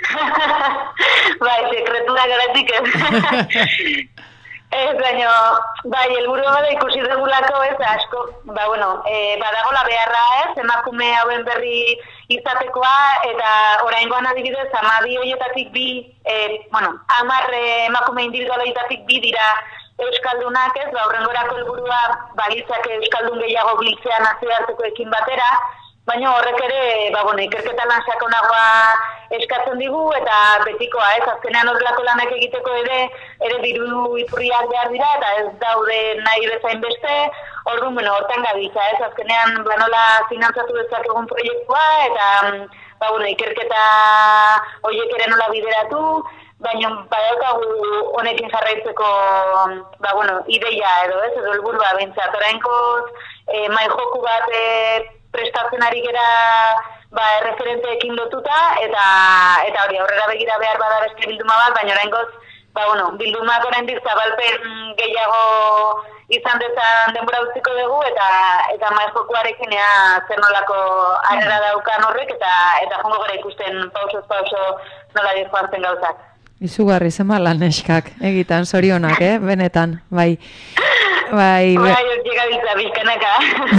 Bai, sekretura garatik ez. Ez, baina, bai, helburua bada ikusi dugulako ez, asko, ba, bueno, e, badagola beharra ez, emakume hauen berri izatekoa, eta oraingoan adibidez, hamabi horietatik bi, e, bueno, hamar emakume individualitatik bi dira euskaldunak ez, ba, horrengorako helburua balitzak euskaldun gehiago biltzea nazioartekoekin batera, baina horrek ere, ba, bueno, ikerketa lan sakonagoa eskatzen digu, eta betikoa, ez, azkenean horrelako lanak egiteko ere, ere diru ipurriak behar dira, eta ez daude nahi bezain beste, orduan, bueno, hortan gabiltza, ez, azkenean, ba, nola finantzatu dezakegun proiektua, eta, ba, bueno, ikerketa horiek ere nola bideratu, baina badaukagu honekin jarraitzeko, ba, bueno, ideia edo, ez, edo helburua bintzat, orainkoz, e, mai joku bat, e, prestatzen ari gera ba, referenteekin lotuta, eta eta hori aurrera begira behar bada beste bilduma bat, baina oraingoz, ba, bueno, bildumak oraindik zabalpen gehiago izan dezan denbora utziko dugu, eta eta maizkokuarekin ea zer nolako arrera daukan horrek, eta eta jongo gara ikusten pausoz pauso nola joan zen gauzak. Izugarri zema lan eskak, egitan, zorionak, eh? Benetan, bai. Bai, bai, hor llegabiltza bizkanaka.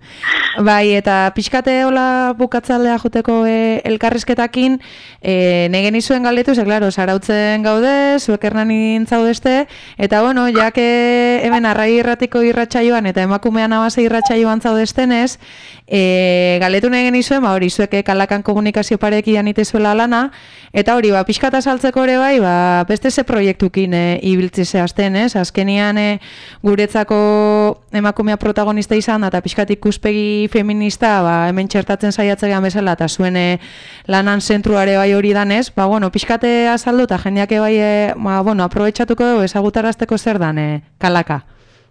Bai, eta pixkate hola bukatzaldea joteko e, elkarrizketakin, e, negen izuen galdetu, ze, klaro, sarautzen gaude, zuek hernanin zaudeste, eta, bueno, jak hemen arrai irratiko irratsaioan eta emakumean abase irratsaioan zaudestenez, e, galdetu negen izuen, ba, hori, zuek Kalakan komunikazio parekian itezuela lana, eta hori, ba, pixkata saltzeko ere bai, ba, beste ze proiektukin e, ibiltzi zehazten, ez? Azkenian e, guretzako emakumea protagonista izan, eta pixkat ikuspegi feminista, ba, hemen txertatzen saiatzean bezala, eta zuen e, lanan zentruare bai hori danez, ba, bueno, pixkate azaldu, eta jendeak bai, e, ba, bueno, aprobetxatuko dugu, ezagutarazteko zer dan, e, Kalaka.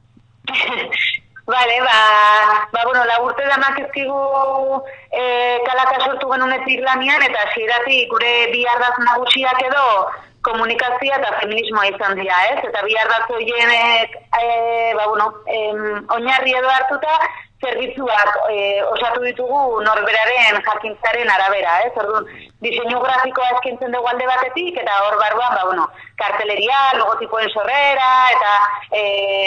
Vale, ba, ba, bueno, laburte danak ezkigu e, Kalaka sortu genunetik lanian, eta zirati gure bi ardaz nagusiak edo komunikazioa eta feminismoa izan dira, ez? Eta bi ardaz horienek, e, ba, bueno, em, oinarri edo hartuta, zerbitzuak e, osatu ditugu norberaren jakintzaren arabera, ez? Orduan, diseinu grafikoa eskaintzen dugu alde batetik, eta hor barruan, ba, bueno, karteleria, logotipoen sorrera, eta e,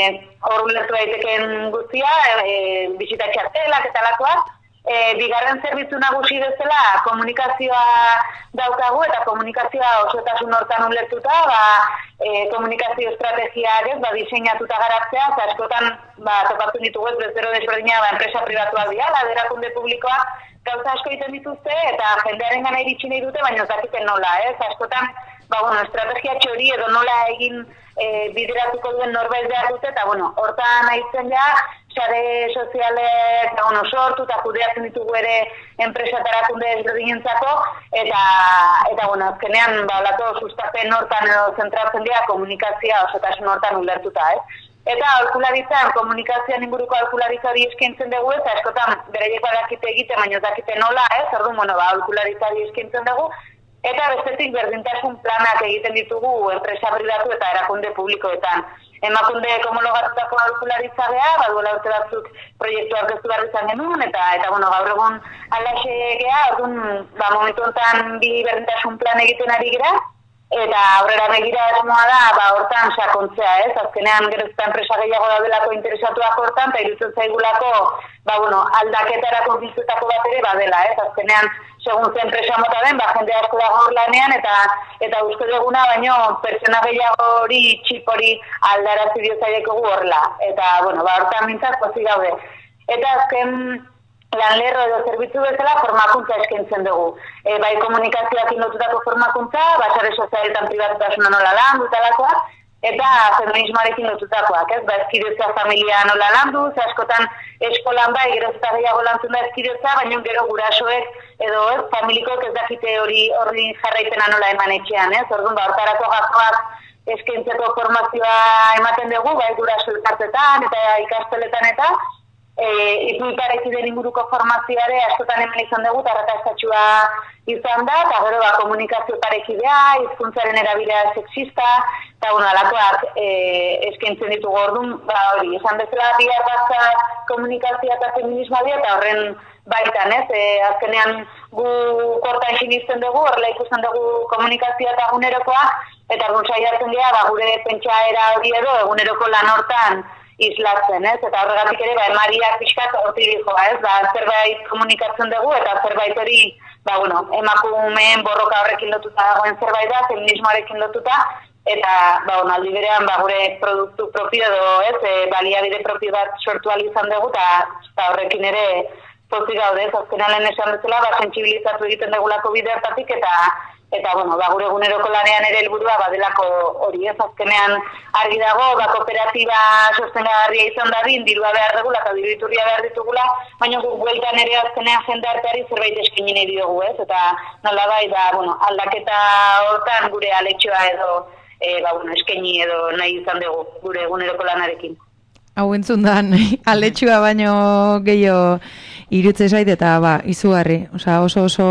hor ulertu daiteken guztia, e, bisita txartelak eta lakoak, e, bigarren zerbitzu nagusi bezala komunikazioa daukagu, eta komunikazioa osotasun hortan ulertuta, ba, e, komunikazio estrategiak ez, ba, diseinatuta garatzea, eta askotan, ba, topatzen ditugu ez, bezero desberdina, ba, enpresa pribatuak dira, laderakunde publikoa, gauza asko egiten dituzte, eta jendearen gana iritsi nahi dute, baina ez dakiten nola, ez, askotan, ba, bueno, estrategia txori edo nola egin e, bideratuko duen norbait behar dute, eta, bueno, hortan aitzen ja, sare sozialek, ba, bueno, sortu eta kudeatzen ditugu ere enpresa eta erakunde ezberdinentzako, eta, eta, bueno, azkenean, ba, olako sustapen hortan edo zentratzen dira komunikazioa osotasun hortan ulertuta, ez? Eta aholkularitzan, komunikazioan inguruko aholkularitza hori eskaintzen dugu, eta askotan beraiek badakite egite, baina ez dakite nola, ez? Orduan, bueno, ba, aholkularitza hori eskaintzen dugu, eta bestetik berdintasun planak egiten ditugu enpresa pribatu eta erakunde publikoetan. Emakunde homologatutako aholkularitza geha, baduela urte batzuk proiektu aurkeztu behar izan genuen, eta, eta bueno, gaur egun alaxe geha, orduan, ba, momentu honetan bi berdintasun plan egiten ari gira, eta aurrera begira asmoa da, ba, hortan sakontzea, ez? Azkenean gero eta enpresa gehiago daudelako interesatuak hortan, eta irutzen zaigulako, ba, bueno, aldaketarako bizutako bat ere badela, ez? Azkenean, segun zen enpresa mota den, ba, jende asko dago hor lanean, eta eta uste duguna, baino, pertsona gehiago hori, txip hori aldarazi diozaieko gu horrela. Eta, bueno, ba, hortan mintzak pozik gaude. Eta azken, lanlerro edo zerbitzu bezala formakuntza eskaintzen dugu. E, bai komunikazioak lotutako formakuntza, basare sozialetan pribatutasuna nola landu talakoak, eta feminismoarekin lotutakoak, ez? Ba, eskidotza familia nola landu, ze askotan eskolan bai, gero eta gehiago lantzen da eskidotza, baina gero gurasoek edo ez, familikoek ez dakite hori horri jarraipena nola eman etxean, ez? Orduan, ba, hortarako gazoak eskaintzeko formazioa ematen dugu, bai guraso elkartetan eta ikasteletan eta, E, ipu iparekideen inguruko formazioare askotan hemen izan dugu, eta rakastatxua izan da, eta gero ba, komunikazio parekidea, hizkuntzaren erabilera sexista, eta bueno, alakoak e, eskaintzen ditugu orduan, ba hori, esan bezala bihar batza komunikazioa eta feminismoa dira, eta horren baitan, ez, e, azkenean gu kortan sinisten dugu, horrela ikusten dugu komunikazioa eta egunerokoa, eta orduan saiatzen dira, ba, gure pentsaera hori edo eguneroko lan hortan islatzen, ez? Eta horregatik ere, ba, emariak pixkat hortirik joa, ez? Ba, zerbait komunikatzen dugu, eta zerbait hori, ba, bueno, emakumeen borroka horrekin lotuta dagoen zerbait da, feminismoarekin lotuta, eta, ba, bueno, aldi berean, ba, gure produktu propio edo, ez? E, baliabide propio bat sortu izan dugu, eta horrekin ere pozik gaude, ez? Azkenean lehen esan bezala, ba, sentsibilizatu egiten dugulako bide hartatik, eta Eta, bueno, ba, gure eguneroko lanean ere helburua badelako hori, ez azkenean argi dago, ba, kooperatiba sostengagarria izan dadin, dirua behar dugula eta diru iturria behar ditugula, baina guk bueltan ere azkenean jende arteari zerbait eskaini nahi diogu, ez? Eta nola bai, ba, bueno, aldaketa hortan gure aletxoa edo, e, ba, bueno, eskaini edo nahi izan dugu gure eguneroko lanarekin. Hau entzun da, aletxoa baino gehiago irutze zait eta, ba, izugarri, osea, oso oso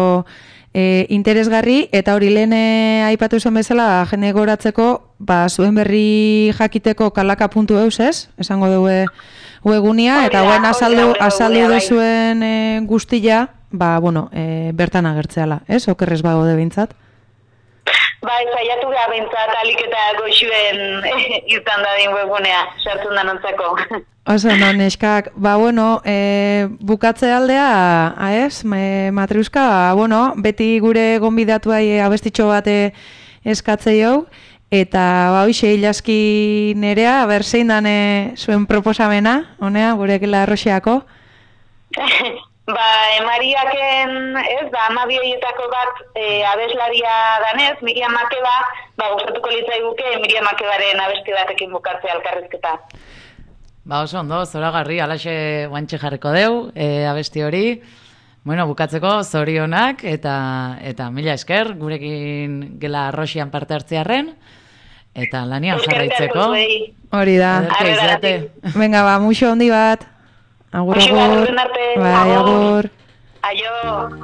E, interesgarri, eta hori lehen e, aipatu esan bezala, jende goratzeko, ba, zuen berri jakiteko kalaka puntu eus, ez? Esango dugu egunia, eta guen azaldu, azaldu duzuen e, guztia, ba, bueno, e, bertan agertzeala, ez? Okerrez bago de bintzat? Bai, saiatu gara bintzat, alik eta goxuen izan dadin webunea, sartzen da nontzako. Oso no, neskak, ba, bueno, e, bukatze aldea, a, ez, e, Matriuska, bueno, beti gure gonbidatuai abestitxo bate eskatze jau, eta, ba, hoxe, ilaski nerea, ber, zein dane zuen proposamena, honea, gurekela arroxeako? Ba, emariaken, ez, ba, amabi horietako bat e, abeslaria danez, Miriam Makeba, ba, gustatuko litzaiguke Miriam Makebaren abesti batekin bukatzea elkarrizketa. Ba, oso ondo, zoragarri, alaxe guantxe jarriko deu, e, abesti hori. Bueno, bukatzeko zorionak eta eta mila esker, gurekin gela arroxian parte hartzearren, eta lanian jarraitzeko. Hori da. Venga, ba, muxo hondi bat. Agur, agur. Bai, agur. Aio.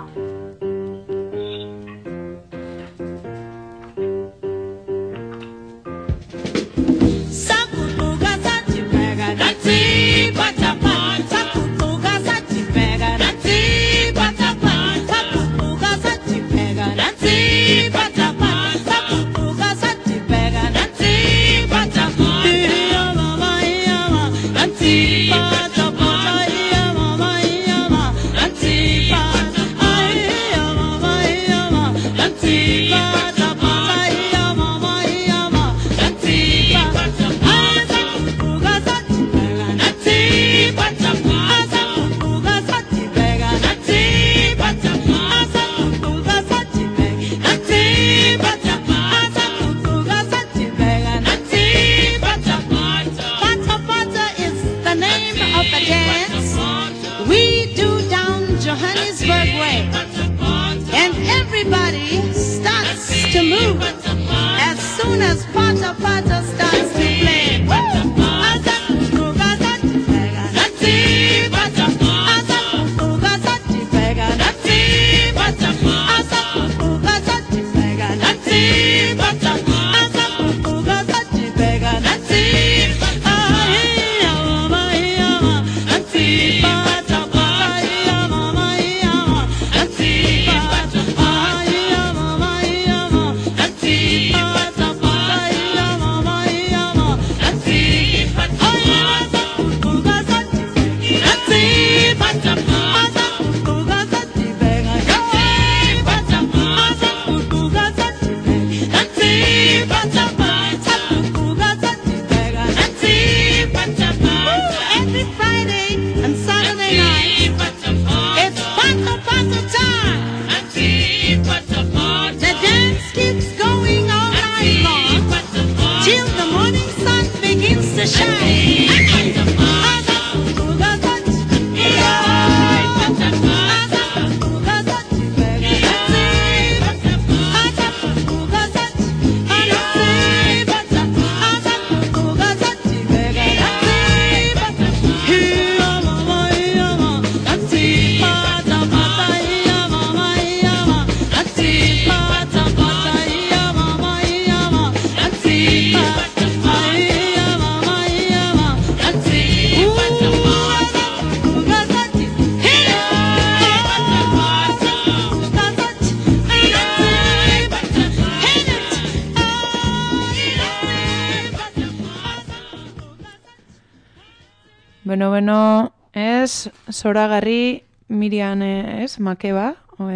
Beno, beno, ez, zoragarri Miriam, ez, Makeba,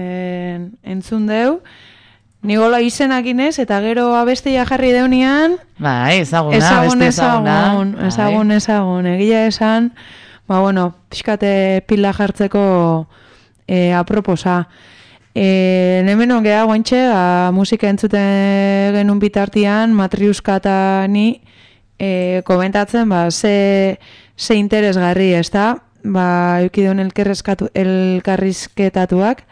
en, entzun deu, nigola izenakin ez, eta gero abestia jarri deunian, bai, ezaguna, ezagun, abesti ezagun, ezaguna, ezagun, bai. ezagun, egia esan, ba, bueno, pixkate pila jartzeko e, aproposa. E, hemen ongea guantxe, ba, musika entzuten genuen bitartian, Matriuska eta ni e, komentatzen, ba, ze, ze interesgarri, ez da? Ba, eukidon elkarrizketatuak.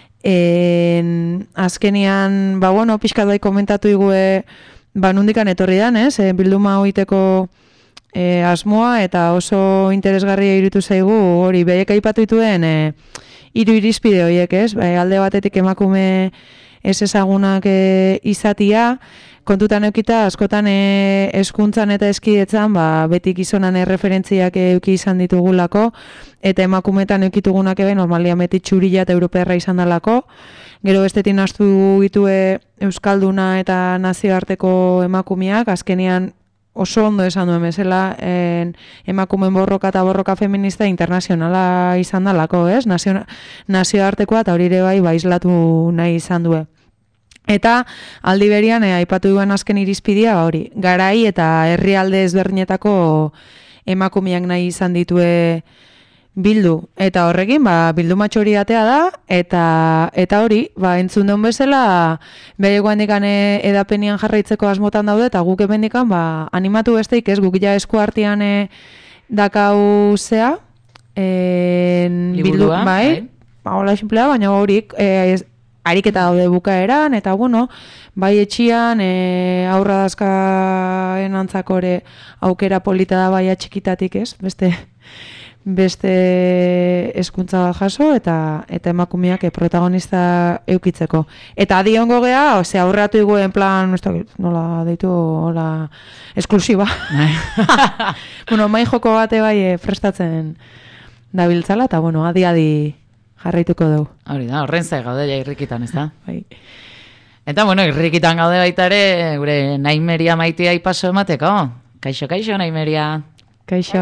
En, azkenian, ba, bueno, pixka dai komentatu igue, ba, nundikan etorri dan, ez? E, bilduma hoiteko e, asmoa, eta oso interesgarria irutu zaigu, hori, behek aipatu dituen, e, hiru irizpide horiek, ez? Ba, alde batetik emakume ez ezagunak e, izatia, kontutan eukita, askotan e, eskuntzan eta eskidetzan, ba, beti gizonan erreferentziak euki izan ditugulako, eta emakumetan eukitugunak ebe, normalia beti txurila eta europearra izan dalako. Gero bestetin astu ditue Euskalduna eta nazioarteko emakumeak, azkenean oso ondo esan duen bezala, en, emakumeen borroka eta borroka feminista internazionala izan dalako, ez? Nazio, nazioartekoa eta hori ere bai baislatu nahi izan due. Eta aldi berian, eh, aipatu duen azken irizpidia, ba, hori, garai eta herrialde ezberdinetako emakumeak nahi izan ditue bildu. Eta horrekin, ba, bildumatxo hori atea da, eta eta hori, ba, entzun deun bezala, bere guendikan edapenian jarraitzeko asmotan daude, eta guk emendikan, ba, animatu besteik ez, guk ja esku artean e, dakau zea, en, bildu, bai, ba, hola simplea, baina horik, e, ez, ariketa daude bukaeran, eta bueno, bai etxian, e, aurra dazkaen antzakore aukera polita da bai atxikitatik, ez? Beste, beste hezkuntza bat jaso, eta eta emakumeak e, protagonista eukitzeko. Eta adiongo gea, ose aurreatu iguen plan, ez da, nola deitu, hola, esklusiba. Bueno, mai joko bate bai e, prestatzen dabiltzala, eta bueno, adi-adi jarraituko dugu. Hori da, horren zai gaude ja irrikitan, ez da? Bai. Eta, bueno, irrikitan gaude baita ere, gure Naimeria maitea ipaso emateko. Kaixo, kaixo, Naimeria. Kaixo.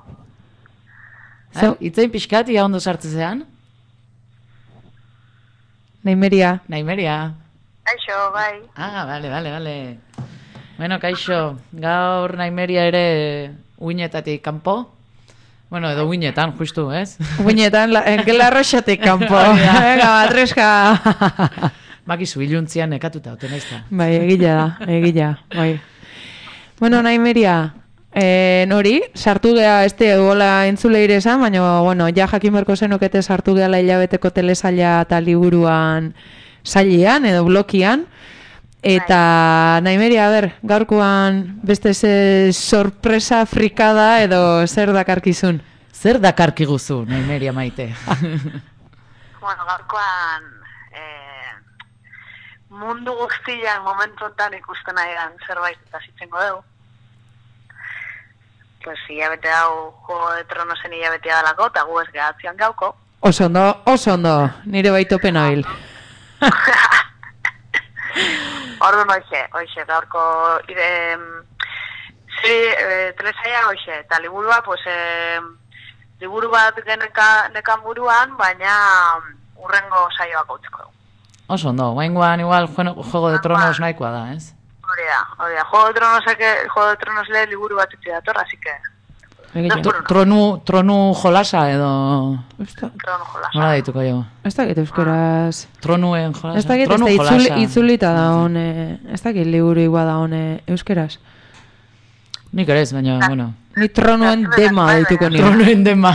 So, itzein pixkat, ia ondo sartzezean? Naimeria. Naimeria. Kaixo, bai. Ah, bale, bale, bale. Bueno, kaixo, gaur Naimeria ere uinetatik kanpo. Bueno, edo uinetan, justu, ez? Uinetan, engela roxatik kanpo. Venga, batreska. Bakizu, iluntzian nekatuta, ote naizta. Bai, egila da, egila, bai. Bueno, Naimeria, eh, nori, sartu gea, este gola entzuleire esan, baina, bueno, ja jakin berko zenokete sartu gehala hilabeteko telesaila eta liburuan sailean, edo blokian. Eta, Naimeria, a ber, gaurkoan beste ze sorpresa frikada edo zer dakarkizun? Zer dakarkiguzu, Naimeria maite? Bueno, gaurkoan eh, mundu guztian momentu enten ikusten nahian zerbait eta zitzengo dugu. Pues hilabete hau Juego de Tronosen hilabetea dalako, eta gu ez gehatzean gauko. Oso ondo, oso ondo, nire baito penabil. Orduan hoxe, hoxe, gaurko ire, ziri, e, telesaia hoxe, eta liburua, pues, e, liburu bat geneka, nekan buruan, baina urrengo saioak hautzeko. Oso ondo, guaingoan igual Juego de Tronos nahikoa da, ez? Hori da, hori da, Juego de Tronos, Juego de Tronos le liburu bat itzi dator, así que... Tronu, tronu jolasa edo... Tronu jolasa. Nola dituko jo? Ez dakit euskeraz... Tronuen jolasa. Ez dakit, ez da itzuli, itzulita da hone... Ez dakit liburu igua da hone euskeraz. Nik ere ez, baina, bueno... Ni tronuen dema dituko nire. Tronuen dema.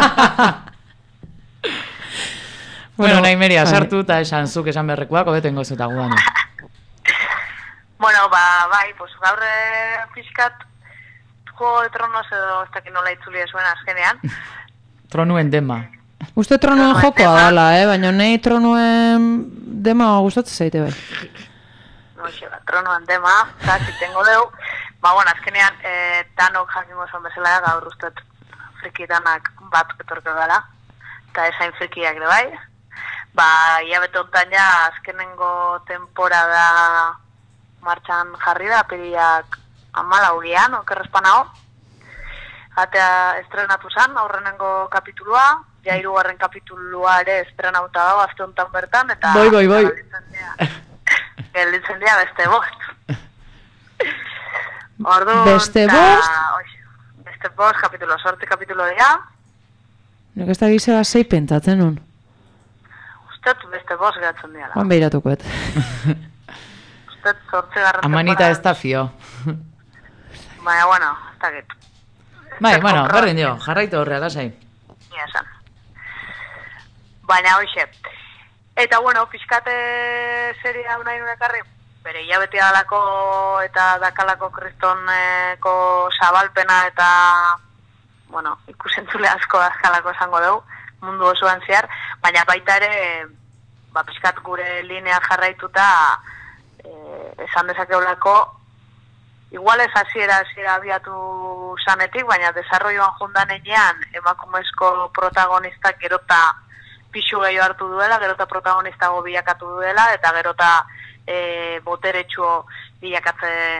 Bueno, Naimeria, sartu eta esan zuk esan berrekoak, hobetengo zuta guan. Bueno, ba, bai, pues gaur pixkat Juego de Tronos edo ez dakit nola itzuli zuen azkenean. Tronuen dema. Uste tronuen jokoa dala, eh? Baina nahi tronuen dema gustatzen zaite bai. Hoxe, ba, tronuen dema, eta zitengo deu. Ba, bueno, azkenean, eh, danok jakingo zuen bezala gaur ustet frikitanak bat etorko gala. Eta esain frikiak ere bai. Ba, hilabete hontan ja azkenengo temporada martxan jarri da, apiriak amalaugian, okerrezpanao. Atea estrenatu zan, aurrenengo kapitulua, ja hirugarren kapitulua ere estrenauta dago azte honetan bertan, eta... Boi, boi, boi. Gelditzen dira beste bost. Ordu... Beste bost? Beste bost, kapitulo, sorte kapitulo dira. Nek ez da gizera zei pentatzen nun. Ustet beste bost gehatzen dira. Juan behiratukoet. Ustet sortze garrante... Amanita ez da fio. Baina, bueno, ez da gitu. Bai, bueno, berdin jo, jarraitu horreak, asai. Ia esan. Baina, hoxe. Eta, bueno, pixkate seria hau nahi nunekarri, bere hilabetea dalako eta dakalako kristoneko zabalpena eta, bueno, ikusentzule asko azkalako esango dugu, mundu osoan zehar, baina baita ere, ba, pixkat gure linea jarraituta, e, esan dezakeulako, igual ez hasiera hasiera abiatu zanetik, baina desarrolloan jundan enean emakumezko protagonistak gerota pixu gehiago hartu duela, gerota protagonistago bilakatu duela, eta gerota e, boteretsuo bilakatzen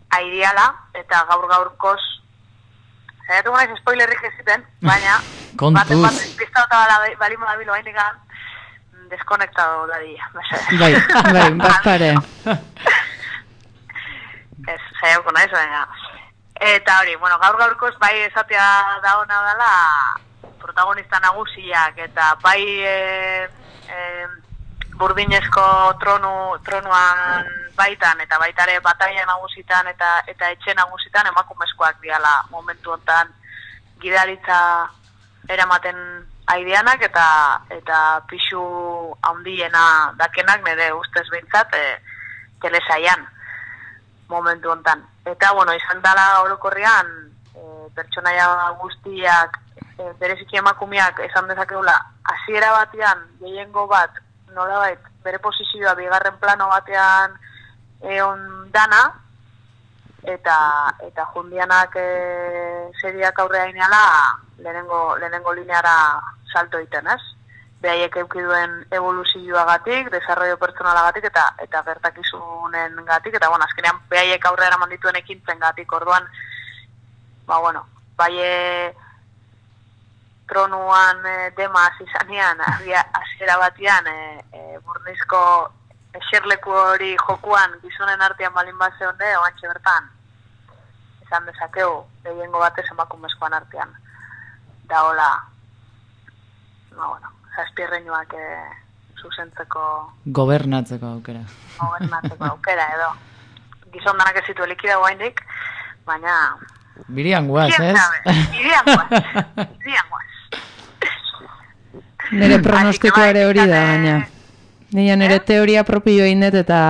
aidiala, eta gaur-gaurkoz, zaiatu naiz spoilerrik eziten, baina, baten bat, piztauta bali modabilo hain digan, deskonektado dadia. Bai, bai, bat pare. Ez, zaiatuko naiz, baina. Eta hori, bueno, gaur-gaurkoz, bai esatea da ona dela, protagonista nagusiak, eta bai e, e, burdinezko tronu, tronuan baitan, eta baitare bataia nagusitan, eta eta etxe nagusitan emakumezkoak diala momentu hontan gidaritza eramaten aideanak, eta eta pixu handiena dakenak, nire ustez behintzat, e, telesaian momentu hontan. Eta, bueno, izan dela orokorrean, e, pertsonaia guztiak, e, bereziki emakumeak esan dezakeula, hasiera batean, gehiengo bat, nolabait, bere posizioa bigarren plano batean egon dana, eta eta jundianak e, seriak aurrea ineala, lehenengo, lehenengo lineara salto egiten, ez? Behaiek eukiduen evoluzioagatik, desarrollo pertsonalagatik, eta eta gertakizunen gatik, eta bueno, azkenean behaiek aurrera eraman dituen ekintzen gatik, orduan, ba bueno, baie tronuan e, demaz izanean, hasiera batean, e, e, burnizko eserleku hori jokuan gizonen artean balin bat zehonde, oantxe bertan, esan dezakeu, gehiengo batez emakumezkoan artean, da hola, ba bueno, zazpierreinuak e, zuzentzeko... Gobernatzeko aukera. Gobernatzeko aukera, edo. Gizon danak ez zitu elikida guaindik, baina... Birian guaz, ez? Birian guaz, birian guaz. Nire pronostikoare hori da, baina. Nire nire teoria propio indet, eta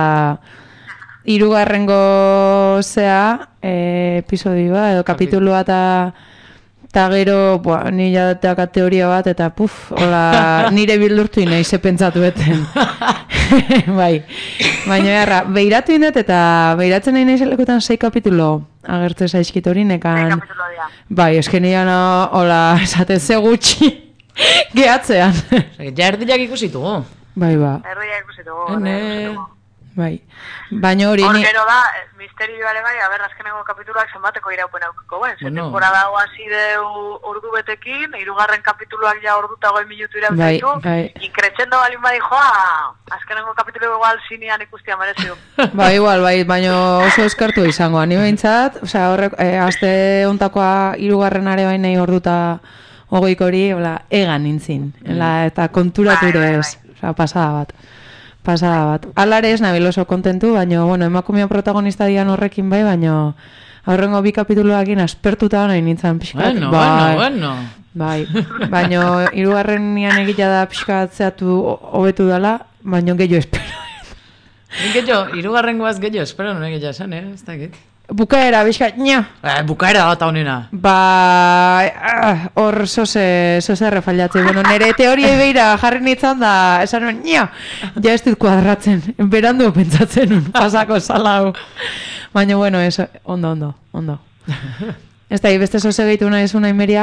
hirugarrengo zea, eh, episodioa, edo kapitulua, eta... Eta gero, boa, nire daka teoria bat, eta puf, hola, nire bildurtu inai ze pentsatu eten. Bai, baina beharra, behiratu indet, eta behiratzen nahi nahi zelekutan sei kapitulo agertze zaizkit hori nekan. Sei kapitulo dira. Bai, esken nian, hola, esate ze gutxi gehatzean. Ja erdiak ikusitugu. Bai, ba. Erdiak ikusitugu. Ene... Bai, baina hori... Hor gero da, misterioa ere bai, aber, azkenengo kapituluak zenbateko iraupen aukiko, ben? Zer Bueno. temporada hasi deu ordu betekin, hirugarren kapituluak ja ordu eta goi minutu iraupen Bai, ditu, bai. inkretxendo balin badi joa, azkenengo kapitulu igual zinean ikustia merezidu. Ba, igual, bai, baina oso eskartu izango. Ni behintzat, osea, horrek, e, aste ontakoa hirugarren are bainei orduta hogeik hori, hola, egan nintzin. Ela, eta konturatu ere ez, osea, pasada bat. Pasada bat. Alare ez nabil oso kontentu, baina, bueno, emakumea protagonista dian horrekin bai, baina aurrengo bi kapituluakin aspertuta nahi nintzen pixkat. Bueno, bai, bueno, bueno. Bai, baina hirugarren nian egitea da pixkat zeatu hobetu dela, baina gehiago espero. Nik gehiago, hirugarrengoaz gehiago, espero nuen gehiago esan, eh? Ez dakit. Bukaera, pixkat, nia. Eh, bukaera da eta honena. Ba, ah, hor zoze, zoze errefallatzen. Bueno, nire teoriai beira jarri nintzen da, esan nuen, nia, ja ez dit kuadratzen, berandu pentsatzen un, pasako salau. Baina, bueno, eso, ondo, ondo, ondo. Ez da, beste zoze gehitu nahi zuna imeria?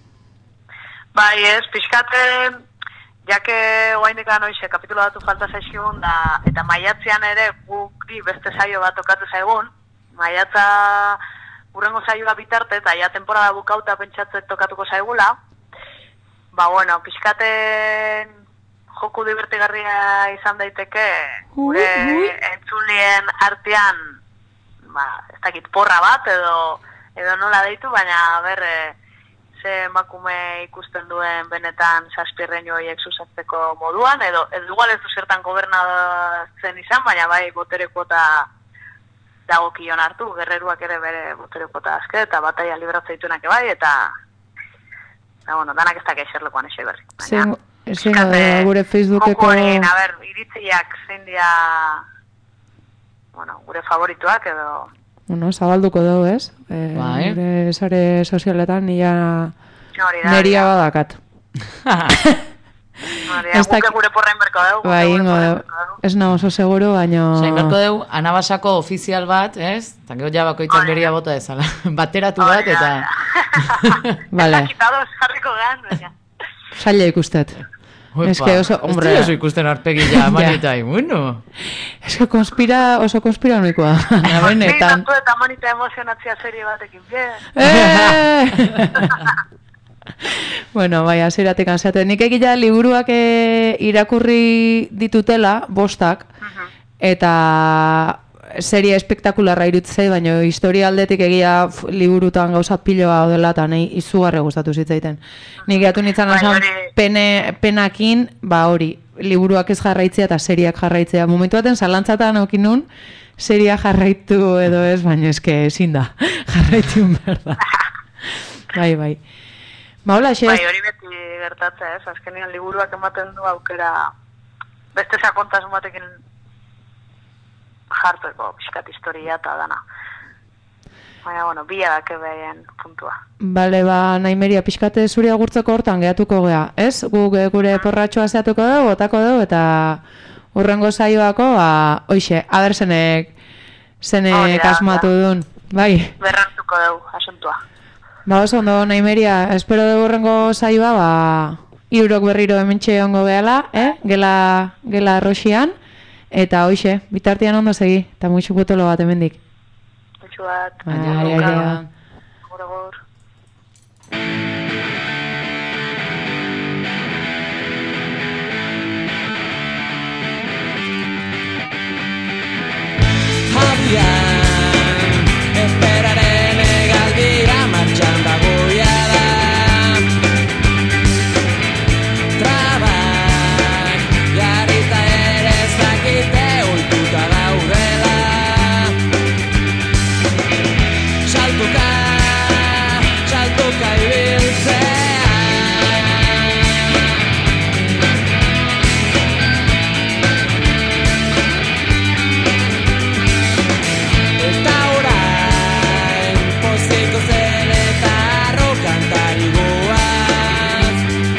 Bai, ez, pixkaten, jake guaindekan oixe, kapitulo batu falta zaizkigun, da, eta maiatzean ere gukri beste saio bat tokatu zaigun, maiatza urrengo saioa bitarte, eta ja temporada bukauta pentsatzen tokatuko zaigula, ba, bueno, pixkaten joku divertigarria izan daiteke, gure entzulien artean, ba, ez dakit porra bat, edo, edo nola deitu, baina, ber, ze emakume ikusten duen benetan zazpirreinu horiek zuzentzeko moduan, edo, edo igual ez du zertan gobernatzen izan, baina bai botere kuota dagokion hartu, gerreruak ere bere botere kuota azke, eta bataia libratzea dituenak bai, eta, eta bueno, danak ez dakit xerlekoan ese berri. Zengo, zengo da, gure Facebookeko... Jokoen, a ber, iritziak zein dia, bueno, gure favorituak edo... Bueno, zabalduko dugu, ez? Eh, Bai. Gure sare sozialetan nila Hori da, neria hori da. badakat. Hori da, Ez dak- guke gure porra inberko dugu. Bai, guke gure ingo porra dugu. inberko dugu. Ez nago oso seguro, baina... Osa, inberko dugu, anabasako ofizial bat, ez? Eta gero ja bakoitzak beria bota ezala. Bateratu bat, Hori da, eta... Vale, Eta kitadoz jarriko gehan, baina. saila ikustet. Es que oso, hombre... Ez oso ikusten arpegila, manita, bueno. Es que konspira, oso konspiranoikoa. Benetan. Ni eta manita emozionatzea serie batekin, bien. Eh! Bueno, bai, hasieratik ansiate. Nik egia liburuak e, irakurri ditutela, bostak, eta serie espektakularra irutzei, baina historia aldetik egia f, liburutan gauza piloa odela, eta nahi izugarre gustatu zitzaiten. Nik gehiatu nintzen asan pene, penakin, ba hori, liburuak ez jarraitzea eta seriak jarraitzea. Momentu baten zalantzatan okinun, seria jarraitu edo ez, baina eske ezin da, jarraitu behar da. Bai, bai. Ba, hola, xe... Bai, hori beti gertatzea, ez? Azkenean liburuak ematen du aukera beste sakontasun batekin jartueko, pixkat historia eta dana. Baina, bueno, bila dake behaien puntua. Bale, ba, nahimeria, pixkate zuri agurtzeko hortan gehatuko gea, ez? Gu gure porratxoa zeatuko dugu, botako dugu, eta urrengo saioako, ba, oixe, aber zenek, zenek asmatu duen, bai? Berrantuko dugu, asuntua. Ba, oso ondo, nahimeria, espero dugu urrengo saioa, ba, irurok berriro hementxe ongo behala, eh? Gela, gela arroxian, eta hoixe, bitartian ondo segi, eta muixu potolo bat hemendik. Muixu bat. Baina, aia, aia. Agur, agur. Javian, esperaren egaldira martxan dagoia da. Trabak, jarrita ere ez dakite oituta daudela. Saltuka, saltuka ibiltzea. Eta orain, poziko zen eta arro kantari goaz.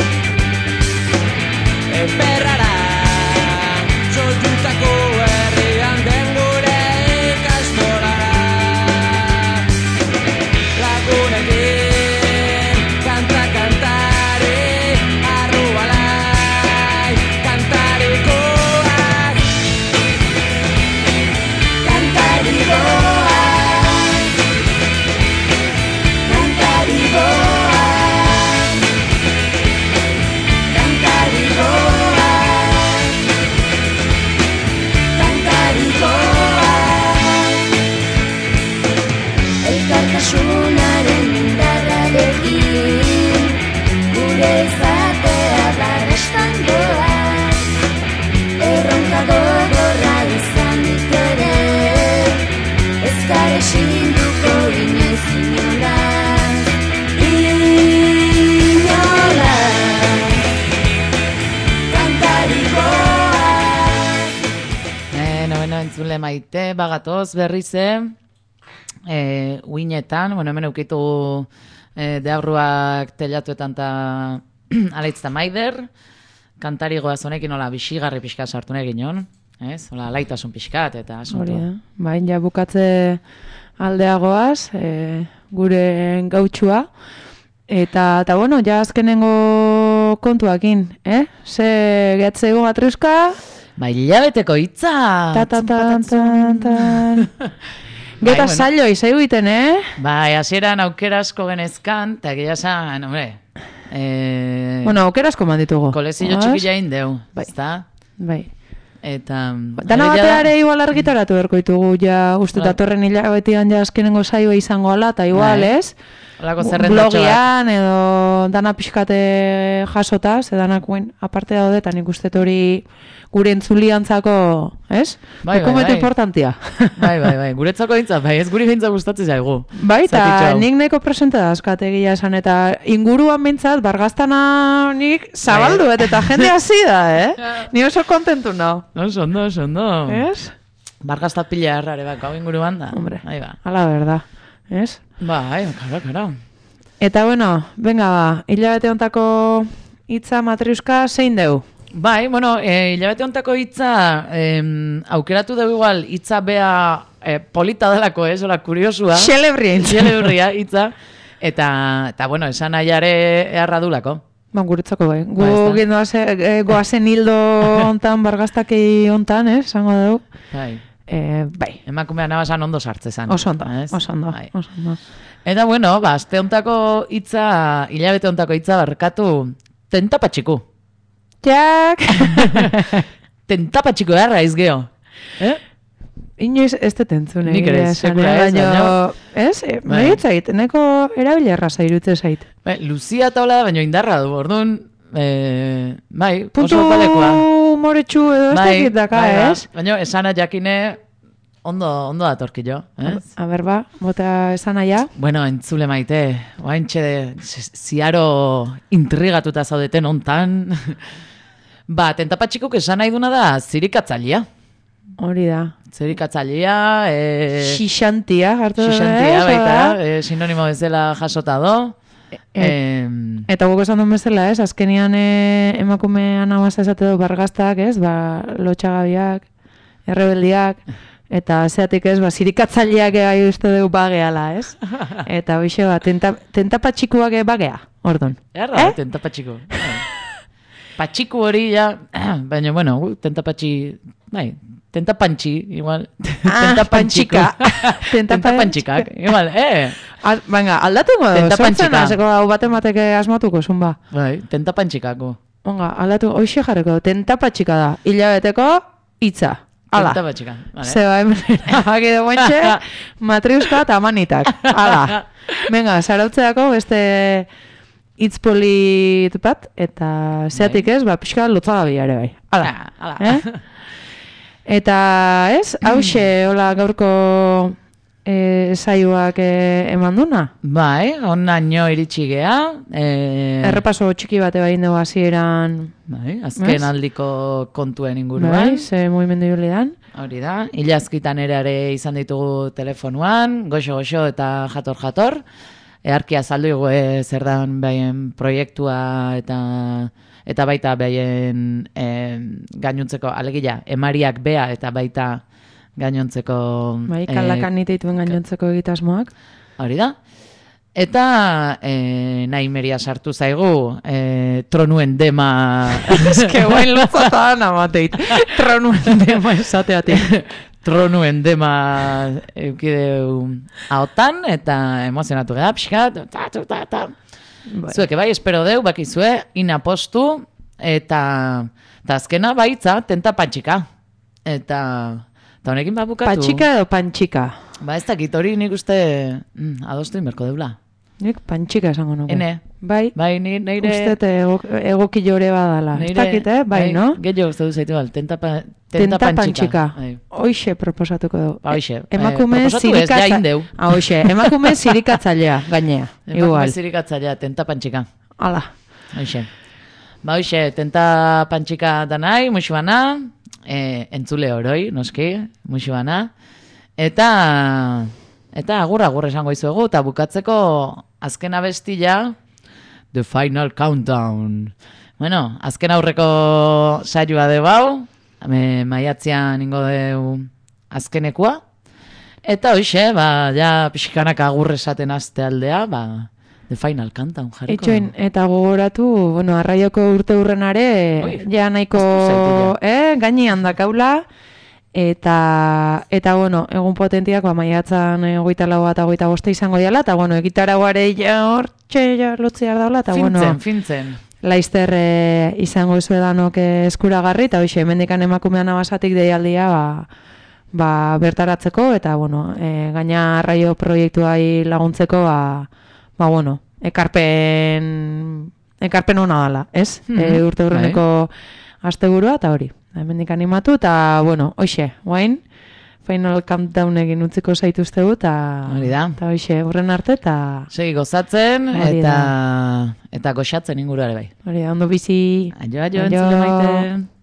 Eperrara, soilutako herrian den gure ikastolara. Lagunekin, kanta kantari, arro balai, kantarikoak. Kantarikoak, kantarikoak, kantarikoak, kantarikoak. Elkartasunaren indarrarekin gure izatea barrestan doa. Erronka gogorra izan ere ez gare sinduko inoiz inolaz, inolaz, kantarikoak. Bueno, bueno, entzule maite, bagatoz berrize, e, uinetan, bueno, hemen eukitu e, deabruak telatuetan eta alaitz maider, kantari goaz honekin hola bisigarri pixka sartu nahi ginen, ez? Hola, laitasun pixkat eta asuntu. Hori da, bain ja bukatze aldeagoaz, e, gure gautxua, eta, eta bueno, ja azkenengo kontuakin, eh? Ze gehatzeigo batruska... Ba, hilabeteko hitza! Ta, ta, ta, ta, ta. Geta bueno. saio izaigu iten, eh? Bai, hasieran aukera asko genezkan, eta egia esan, hombre... Eh, Bueno, aukera asko manditugu. kolezio Oaz? txiki jain deu, Bai. ezta? Bai. Eta... Dana hori ja da- bateare igual argitaratu berko ditugu, ja, uste Bai. datorren hilabetian ja azkenengo saioa izango ala, eta igual, Bai. ez? Holako zerrendatxo bat. Blogian edo dana pixkate jasota, ze danak guen aparte daude, eta nik uste hori gure entzuliantzako, ez? Bai, bai, Dokumentu bai. importantia. Bai, bai, bai, guretzako dintzat, bai, ez guri behintzat gustatzen zaigu. Bai, eta Zatitxo hau. nik nahiko presente da eskategia esan, eta inguruan bintzat, bargaztana nik zabaldu, Bai. eta jende hasi da, eh? Ni oso kontentu nao. Oso ondo, oso ondo. Ez? Bargazta pila errare bako, hau inguruan da. Hombre, Ahí ba. ala berda, ez? Bai, karo, karo. Eta bueno, venga ba, hilabete hontako hitza matriuska zein deu? Bai, bueno, e, hilabete hontako hitza, em, aukeratu dugu igual, hitza bea e, polita delako, ez, hola, kuriosua. Xelebria hitza. Xelebria hitza. Eta, eta bueno, esan nahiare eharra dulako. Ba, guretzako bai. Gu Ba, ez da. gendoaze, e, goazen hildo hontan, bargaztaki hontan, eh, esango dugu. Bai. E, bai. Emakumea nabasan ondo sartzezan. Oso ondo, ez? oso ondo, Bai. oso ondo. Eta bueno, ba, aste hontako hitza, hilabete hontako hitza barkatu, tentapatxiku. Jak! Tentapatxiku erra izgeo. Eh? Inoiz ez detentzune. Nik ere, sekula ez, baina... baina- Ez, e, Bai. nahi zait, neko erabilerra zairutze zait. Bai, Luzia eta hola da, baina indarra du, orduan, eh, bai, Puntu oso palekoa. moretsu edo ez Bai, dakit daka, bai, ba. ez? Baina esana jakine ondo, ondo datorkio, ez? A ber ba, bota esan aia. Bueno, entzule maite, oaintxe ziaro intrigatuta zaudeten hontan. Ba, tentapatxikuk esan nahi duna da zirikatzailea. Hori da. Zirikatzailea, e... Xixantia, hartu da. Xixantia ez, baita, da? e, sinonimo bezala jasota do. E, eta guk esan duen bezala, ez? Azkenian e, emakume anabaza esate du bargaztak, ez? Ba, lotxagabiak, errebeldiak, eta zeatik ez, ba, zirikatzaileak gai uste dugu bageala, ez? Eta hoxe, ba, tenta, tentapatxikuak bagea, ordun. Erra, eh? Tentapatxiku. Patxiku hori ja, baina, bueno, gu, tentapatxi, bai, tentapantxi, igual. Ah, Tentapantxiku. pantxika. Tentapantxikak, igual, eh. Al, venga, aldatu modu, Tentapantxika. sortzen azeko hau baten bateke asmatuko, zumba. Bai, tentapantxikako. Onga, aldatu, hoxe jarreko, tentapatxika da, hilabeteko hitza. Hala. Tentapatxika, vale. Zeba, hemen erabaki de guantxe, matriuska eta amanitak. Hala. Venga, zarautzeako beste hitz polit bat, eta zeatik ez, ba, pixka lotzagabia ere bai. Hala. Hala. Eh? Eta ez, hauxe, hola gaurko e, saioak e, eman duna. Bai, onnaino iritsi gea. E... Errepaso txiki bate bain dugu hasieran. Bai, azken Ez? aldiko kontuen inguruan. Bai, ze mugimendu julidan. Hori da, ilazkitan ere ere izan ditugu telefonuan, goxo-goxo eta jator-jator. Earkia azaldu dugu e, zer dan behaien proiektua eta eta baita behaien e, gainontzeko, alegia, emariak bea eta baita gainontzeko... Bai, kalakan nite dituen gainontzeko egitasmoak. Hori da. Eta e, nahi meria sartu zaigu e, tronuen dema... Eske guain luzatan amateit. Tronuen dema esateatik. Tronuen dema eukideu haotan eta emozionatu gara, pixkat, ta, ta, ta, ta. Zuek, bai, espero deu, bakizue, inapostu, eta, eta azkena baitza, tentapantxika. Eta, eta honekin babukatu. Patxika edo pantxika? Ba, ez dakit hori nik uste mm, adostu inberko deula. Nik pantxika esango nuke. Ene. Bai, bai ni, neire... Uste ego, egoki jore badala. Ez dakit, eh? Bai, no? Gehiago uste du zaitu bal, tentapa, Tentapantxika. Bai. Hoixe proposatuko du. Ba, hoixe. Emakume Eh, proposatu ez, zirikatza... jain deu. Ah, hoixe. Emakume zirikatzailea, gainea. Emakume Igual. zirikatzailea, tentapantxika. Hala. Hoixe. Ba, hoixe, tentapantxika danai, musibana, e, entzule oroi, noski, musibana. Eta, eta agur agur esango izuegu, eta bukatzeko azken abestila, The Final Countdown. Bueno, azken aurreko saioa de bau, me, maiatzean ingo deu azkenekua. Eta hoxe, ba, ja pixkanak agur esaten azte aldea, ba, The Final Countdown jarriko. Etxoin, eta gogoratu, bueno, arraioko urte hurrenare, ja nahiko, eh, gainean dakaula, eta, eta bueno, egun potentiak, ba, maiatzan hogeita lau eta hogeita boste izango diala, eta bueno, egitaragoare ja hor, txe, ja, lotziar daula, eta bueno... Fintzen, fintzen. Laizter e, izango izu edanok eskuragarri, eta hoxe, emendikan emakumean abasatik deialdia, ba, ba, bertaratzeko, eta bueno, e, gaina arraio proiektuai laguntzeko, ba, ba bueno, ekarpen, ekarpen hona dala, ez? Mm -hmm. e, urte hurreneko asteburua, eta hori. Hemendik animatu, eta, bueno, hoxe, guain, Final Countdown egin utziko zaituztegu, eta... Hori da. Eta hoxe, horren arte, eta... Segi gozatzen, Hori eta, da. eta goxatzen inguruare bai. Hori da, ondo bizi... Aio, aio, entzule maite.